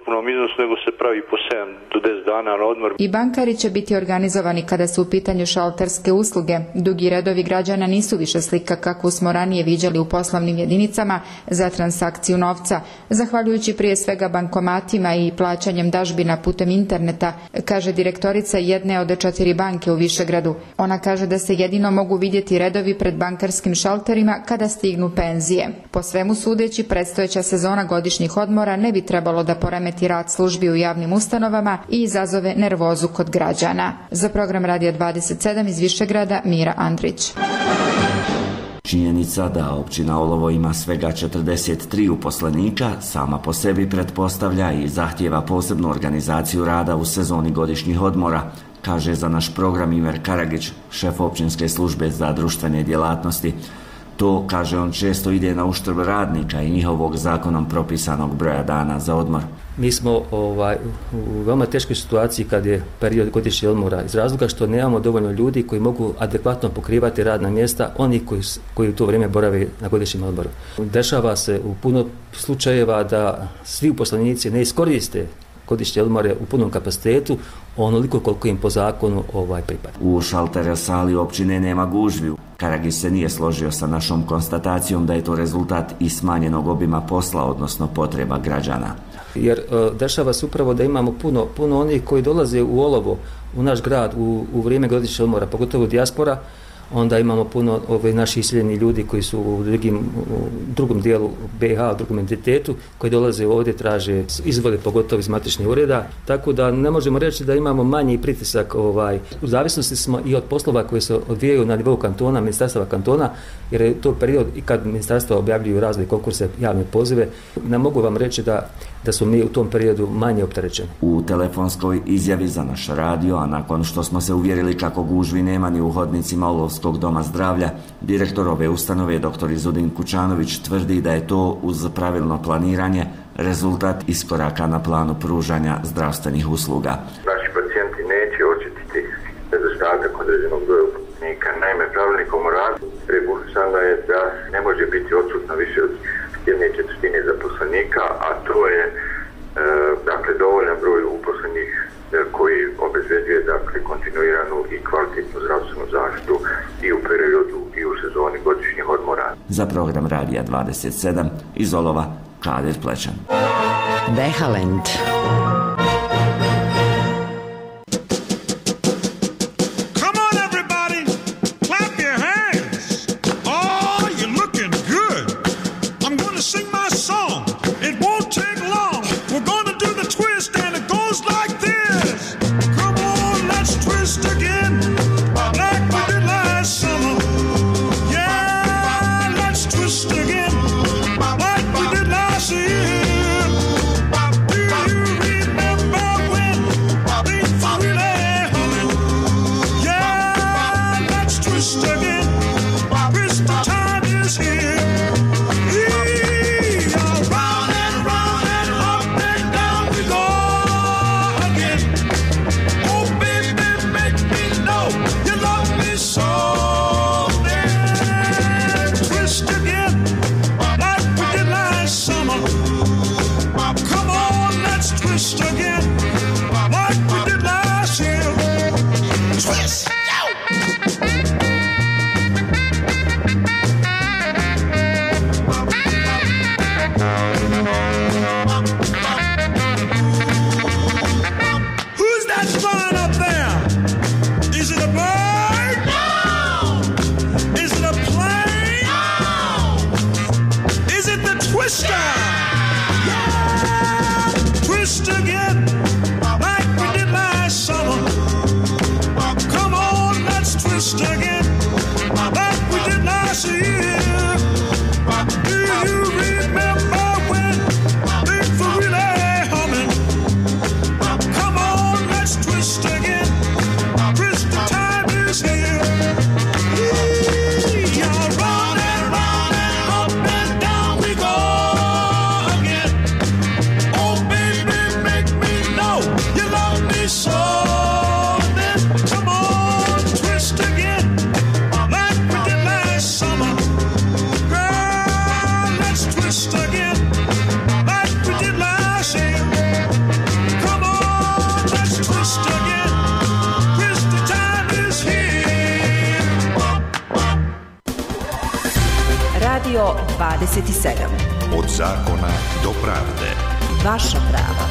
punom iznosu, nego se pravi po sedam do deset dana na odmor. I bankari će biti organizovani kada su u pitanju šalterske usluge. Dugi redovi građana nisu više slika kakvu smo ranije viđali u poslovnim jedinicama za transakciju novca, zahvaljujući prije svega bankomatima i plaćanjem dažbina putem interneta, kaže direktorica jedne od četiri banke u Višegradu. Ona kaže da se jedino mogu vidjeti redovi pred bankarskim šalterima kada stignu penzije. Po svemu sudeći, predstojeća sezona godišnjih odmora ne bi trebalo da poremeti rad službi u javnim ustanovama i izazove nervozu kod građana. Za program Radija dvadeset sedam iz Višegrada, Mira Andrić. Činjenica da općina Olovo ima svega četrdeset tri uposlenika sama po sebi pretpostavlja i zahtjeva posebnu organizaciju rada u sezoni godišnjih odmora, kaže za naš program Imer Karagić, šef općinske službe za društvene djelatnosti. To, kaže on, često ide na uštrb radnika i njihovog zakonom propisanog broja dana za odmor. Mi smo ovaj, u veoma teškoj situaciji kad je period godišnjeg odmora, iz razloga što nemamo dovoljno ljudi koji mogu adekvatno pokrivati radna mjesta onih koji, koji u to vrijeme borave na godišnjem odmoru. Dešava se u puno slučajeva da svi uposlenici ne iskoriste godišnje odmore u punom kapacitetu, onoliko koliko im po zakonu ovaj pripada. U šalter sali općine nema gužvi. Karagić se nije složio sa našom konstatacijom da je to rezultat i smanjenog obima posla, odnosno potreba građana. Jer uh, dešava se upravo da imamo puno, puno onih koji dolaze u Olovo, u naš grad, u, u vrijeme godišnjeg odmora, pogotovo dijaspora. Onda imamo puno ove naši iseljeni ljudi koji su u, drugim, u drugom dijelu B i H, u drugom entitetu, koji dolaze ovdje, traže izvode, pogotovo iz matičnih ureda. Tako da ne možemo reći da imamo manji pritisak. Ovaj, u zavisnosti smo i od poslova koji se odvijaju na nivou kantona, ministarstava kantona, jer je to period i kad ministarstva objavljuju razne konkurse, javne pozive. Ne mogu vam reći da, da smo mi u tom periodu manje opterećeni. U telefonskoj izjavi za naš radio, a nakon što smo se uvjerili kako gužvi nema ni u hodnicima Olovskog doma zdravlja, direktor ove ustanove, doktor Izudin Kučanović, tvrdi da je to uz pravilno planiranje rezultat iskoraka na planu pružanja zdravstvenih usluga. Naši pacijenti neće osjetiti nedostatak određenog broja uposlenika. Naime, pravilnikom o radu regulisano je da ne može biti odsutno više od jedne četvrtine zaposlenika, a to je e, dakle dovoljan broj uposlenih e, koji obezbeđuje dakle kontinuiranu i kvalitetnu zdravstvenu zaštitu i u periodu i u sezoni godišnjih odmora. Za program Radija dvadeset sedam iz Olova, Kadir Plečan. Behalend. Twist again. dvadeset sedam. Od zakona do pravde. Vaša prava.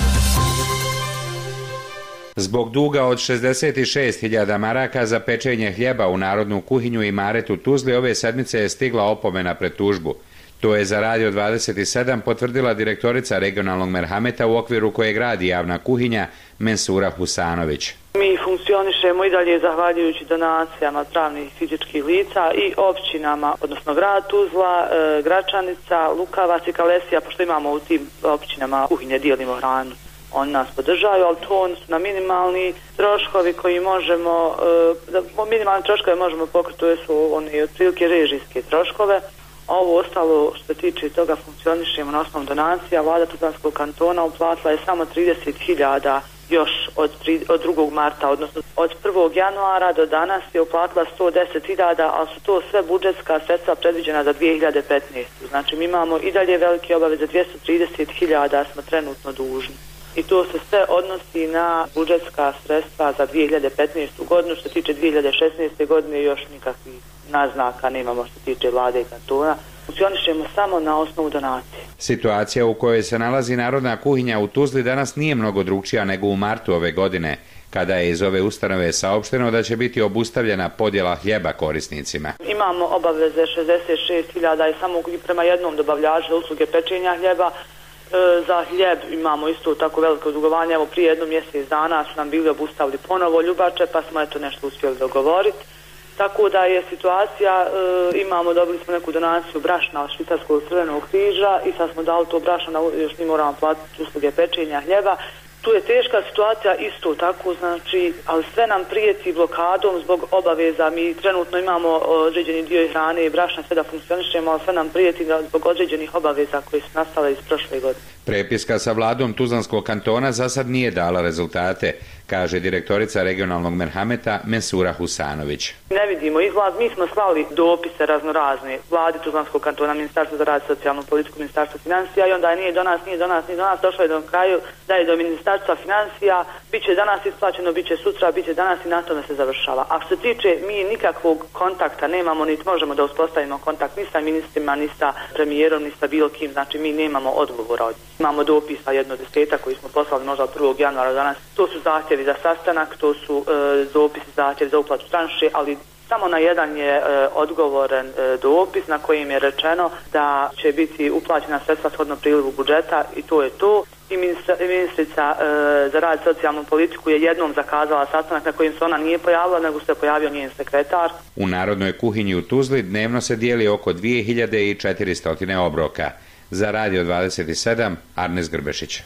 Zbog duga od šezdeset šest hiljada maraka za pečenje hljeba u Narodnu kuhinju i Maret u Tuzli ove sedmice je stigla opomena pred tužbu. To je za Radio dvadeset sedam potvrdila direktorica regionalnog merhameta u okviru kojeg radi javna kuhinja Mensura Husanović. Mi funkcionišemo i dalje zahvaljujući donacijama pravnih i fizičkih lica i općinama, odnosno grad Tuzla, e, Gračanica, Lukavac i Kalesija, pošto imamo u tim općinama kuhinje, dijelimo hranu. Oni nas podržaju, ali to su na minimalni troškovi koji možemo, e, minimalni troškove možemo pokriti, to su oni otprilike režijske troškove. Ovo ostalo što se tiče toga funkcionišemo na osnovu donacija. Vlada Tuzlanskog kantona uplatila je samo trideset hiljada još od, od drugog marta, odnosno od prvog januara do danas je uplatila sto deset hiljada, ali su to sve budžetska sredstva predviđena za dvije hiljade petnaeste. Znači mi imamo i dalje velike obaveze, dvjesto trideset hiljada smo trenutno dužni. I to se sve odnosi na budžetska sredstva za dvije hiljade petnaestu godinu, što se tiče dvije hiljade šesnaeste godine još nikakvih naznaka nemamo što se tiče vlade i kantona. Funkcionišemo samo na osnovu donacije. Situacija u kojoj se nalazi Narodna kuhinja u Tuzli danas nije mnogo drugčija nego u martu ove godine, kada je iz ove ustanove saopšteno da će biti obustavljena podjela hljeba korisnicima. Imamo obaveze šezdeset šest hiljada i samo prema jednom dobavljaču za usluge pečenja hljeba. E, za hljeb imamo isto tako veliko dugovanje. Evo prije jedno mjesec dana su nam bili obustavili ponovo ljubače, pa smo eto nešto uspjeli dogovoriti. Tako da je situacija, e, imamo, dobili smo neku donaciju brašna od Švicarskog crvenog križa i sad smo dali to brašna, još mi moramo platiti usluge pečenja hljeba. Tu je teška situacija isto tako, znači, ali sve nam prijeti blokadom zbog obaveza. Mi trenutno imamo određeni dio hrane i brašna, sve da funkcionišemo, ali sve nam prijeti zbog određenih obaveza koje su nastale iz prošle godine. Prepiska sa vladom Tuzlanskog kantona za sad nije dala rezultate, kaže direktorica regionalnog merhameta Mensura Husanović. Ne vidimo izlaz, mi smo slali dopise raznorazne vladi Tuzlanskog kantona, Ministarstvo za rad, socijalnu politiku, Ministarstvo financija i onda je nije do nas, nije do nas, nije do nas, došlo je do kraju da je do Ministarstva financija, bit će danas isplaćeno, bit će sutra, bit će danas i na tome se završava. A što se tiče, mi nikakvog kontakta nemamo, niti možemo da uspostavimo kontakt ni sa ministrima, ni sa premijerom, ni sa bilo kim, znači mi nemamo odgovora od njih. Imamo dopisa jedno deseta koji smo poslali možda od prvog januara danas. To su zahtjevi za sastanak, to su e, dopisi zahtjevi za uplatu tranše, ali samo na jedan je e, odgovoren e, dopis na kojim je rečeno da će biti uplaćena sredstva shodno prilivu budžeta i to je to. I ministra, ministrica e, za rad i socijalnu politiku je jednom zakazala sastanak na kojim se ona nije pojavila, nego se pojavio njen sekretar. U Narodnoj kuhinji u Tuzli dnevno se dijeli oko dvije hiljade četiristo obroka. Za Radio dvadeset sedam, Arnes Grbešić.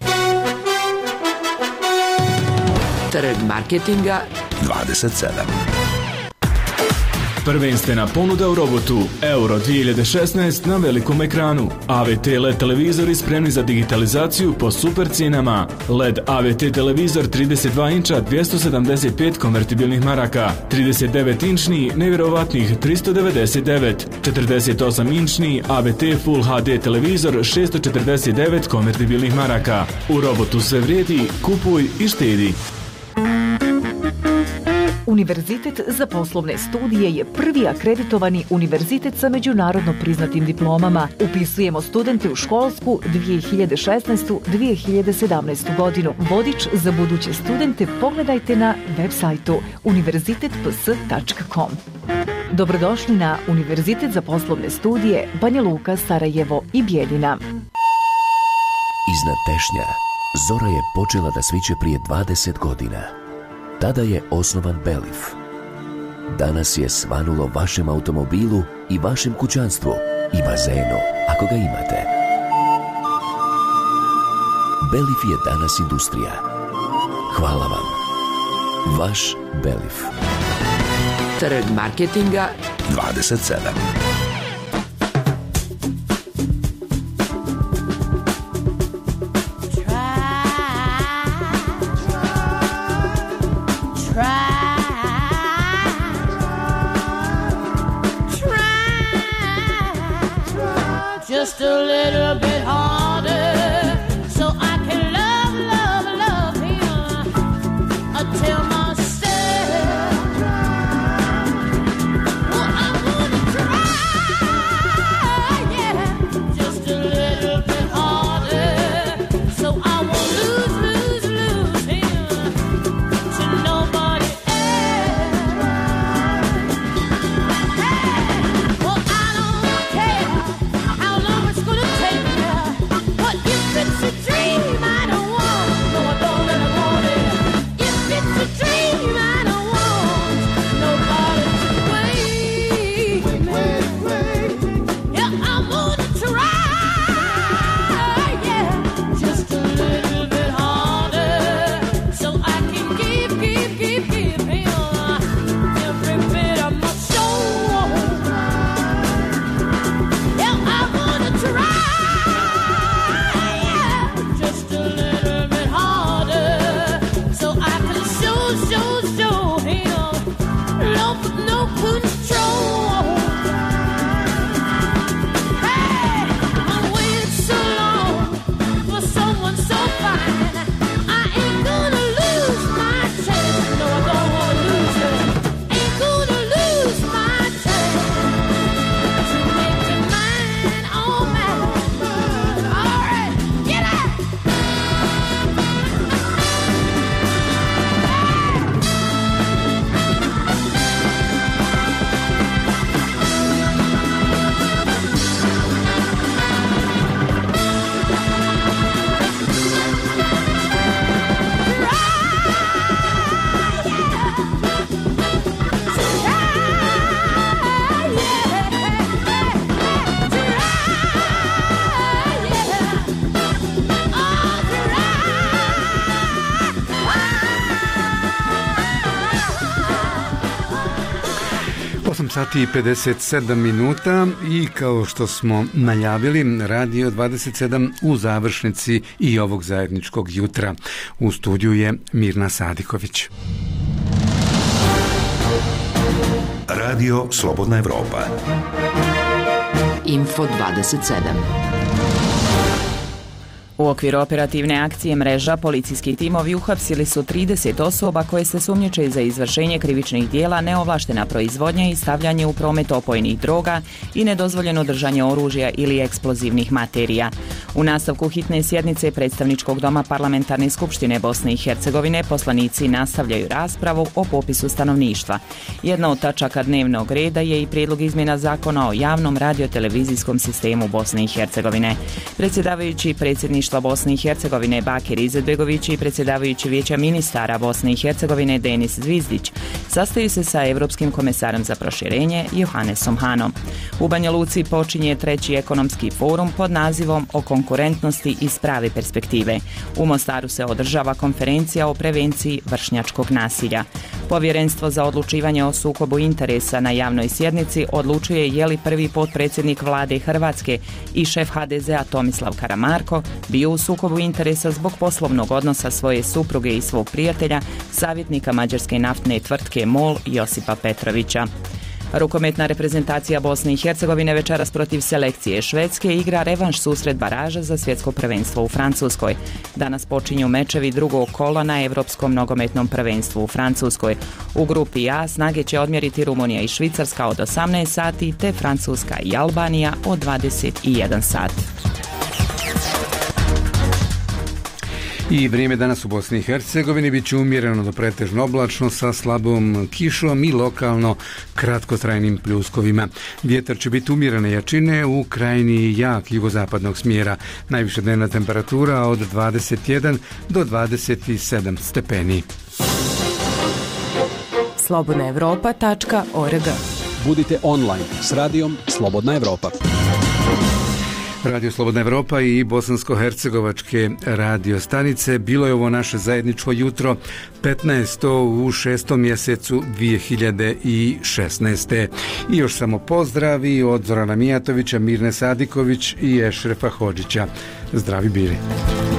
Trg marketinga dvadeset sedam. Prvenstvena ponuda u robotu Euro dvije hiljade šesnaest na velikom ekranu. A V T L E D televizori spremni za digitalizaciju po super cijenama. L E D A V T televizor trideset dva inča dvjesto sedamdeset pet konvertibilnih maraka. trideset devet inčni nevjerovatnih tristo devedeset devet. četrdeset osam inčni A V T Full H D televizor šesto četrdeset devet konvertibilnih maraka. U robotu sve vrijedi, kupuj i štedi. Univerzitet za poslovne studije je prvi akreditovani univerzitet sa međunarodno priznatim diplomama. Upisujemo studente u školsku dvije hiljade šesnaestu dvije hiljade sedamnaestu godinu. Vodič za buduće studente pogledajte na web sajtu univerzitet p s tačka com. Dobrodošli na Univerzitet za poslovne studije Banja Luka, Sarajevo i Bijeljina. Iznad Tešnja zora je počela da sviće prije dvadeset godina. Tada je osnovan Belif. Danas je svanulo vašem automobilu i vašem kućanstvu i bazenu, ako ga imate. Belif je danas industrija. Hvala vam. Vaš Belif. Trg marketinga dvadeset sedam. Just a little bit harder, so I can love, love, love him. I tell myself, well, I'm gonna try. sedam sati i pedeset sedam minuta i kao što smo najavili, Radio dvadeset sedam u završnici i ovog zajedničkog jutra. U studiju je Mirna Sadiković. Radio Slobodna Evropa. Info dvadeset sedam. U okviru operativne akcije Mreža, policijski timovi uhapsili su trideset osoba koje se sumnjiče za izvršenje krivičnih dijela, neovlaštena proizvodnja i stavljanje u promet opojnih droga i nedozvoljeno držanje oružja ili eksplozivnih materija. U nastavku hitne sjednice Predstavničkog doma Parlamentarne skupštine Bosne i Hercegovine poslanici nastavljaju raspravu o popisu stanovništva. Jedna od tačaka dnevnog reda je i prijedlog izmjena zakona o javnom radiotelevizijskom sistemu Bosne i Hercegovine. Predsjedavajući predsjedništva Bosne i Hercegovine Bakir Izetbegović i predsjedavajući Vijeća ministara Bosne i Hercegovine Denis Zvizdić sastaju se sa Europskim komesarom za proširenje Johannesom Hanom. U Banja Luci počinje treći ekonomski forum pod nazivom o konkurentnosti iz prave perspektive. U Mostaru se održava konferencija o prevenciji vršnjačkog nasilja. Povjerenstvo za odlučivanje o sukobu interesa na javnoj sjednici odlučuje je li prvi potpredsjednik vlade Hrvatske i šef ha de zea Tomislav Karamarko bio u sukobu interesa zbog poslovnog odnosa svoje supruge i svog prijatelja, savjetnika mađarske naftne tvrtke MOL Josipa Petrovića. Rukometna reprezentacija Bosne i Hercegovine večeras protiv selekcije Švedske igra revanš susret baraža za svjetsko prvenstvo u Francuskoj. Danas počinju mečevi drugog kola na Evropskom nogometnom prvenstvu u Francuskoj. U grupi A snage će odmjeriti Rumunija i Švicarska od osamnaest sati, te Francuska i Albanija od dvadeset jedan sat. I vrijeme danas u Bosni i Hercegovini bit će umjereno do pretežno oblačno sa slabom kišom i lokalno kratkotrajnim pljuskovima. Vjetar će biti umjerene jačine u krajini jak jugozapadnog smjera. Najviša dnevna temperatura od dvadeset jedan do dvadeset sedam stepeni. slobodna evropa tačka org. Budite online s radijom Slobodna Evropa. Radio Slobodna Evropa i bosansko-hercegovačke radio stanice. Bilo je ovo naše zajedničko jutro petnaesto u šestom mjesecu dvije hiljade šesnaeste. I još samo pozdravi od Zorana Mijatovića, Mirne Sadiković i Ešrefa Hodžića. Zdravi bili.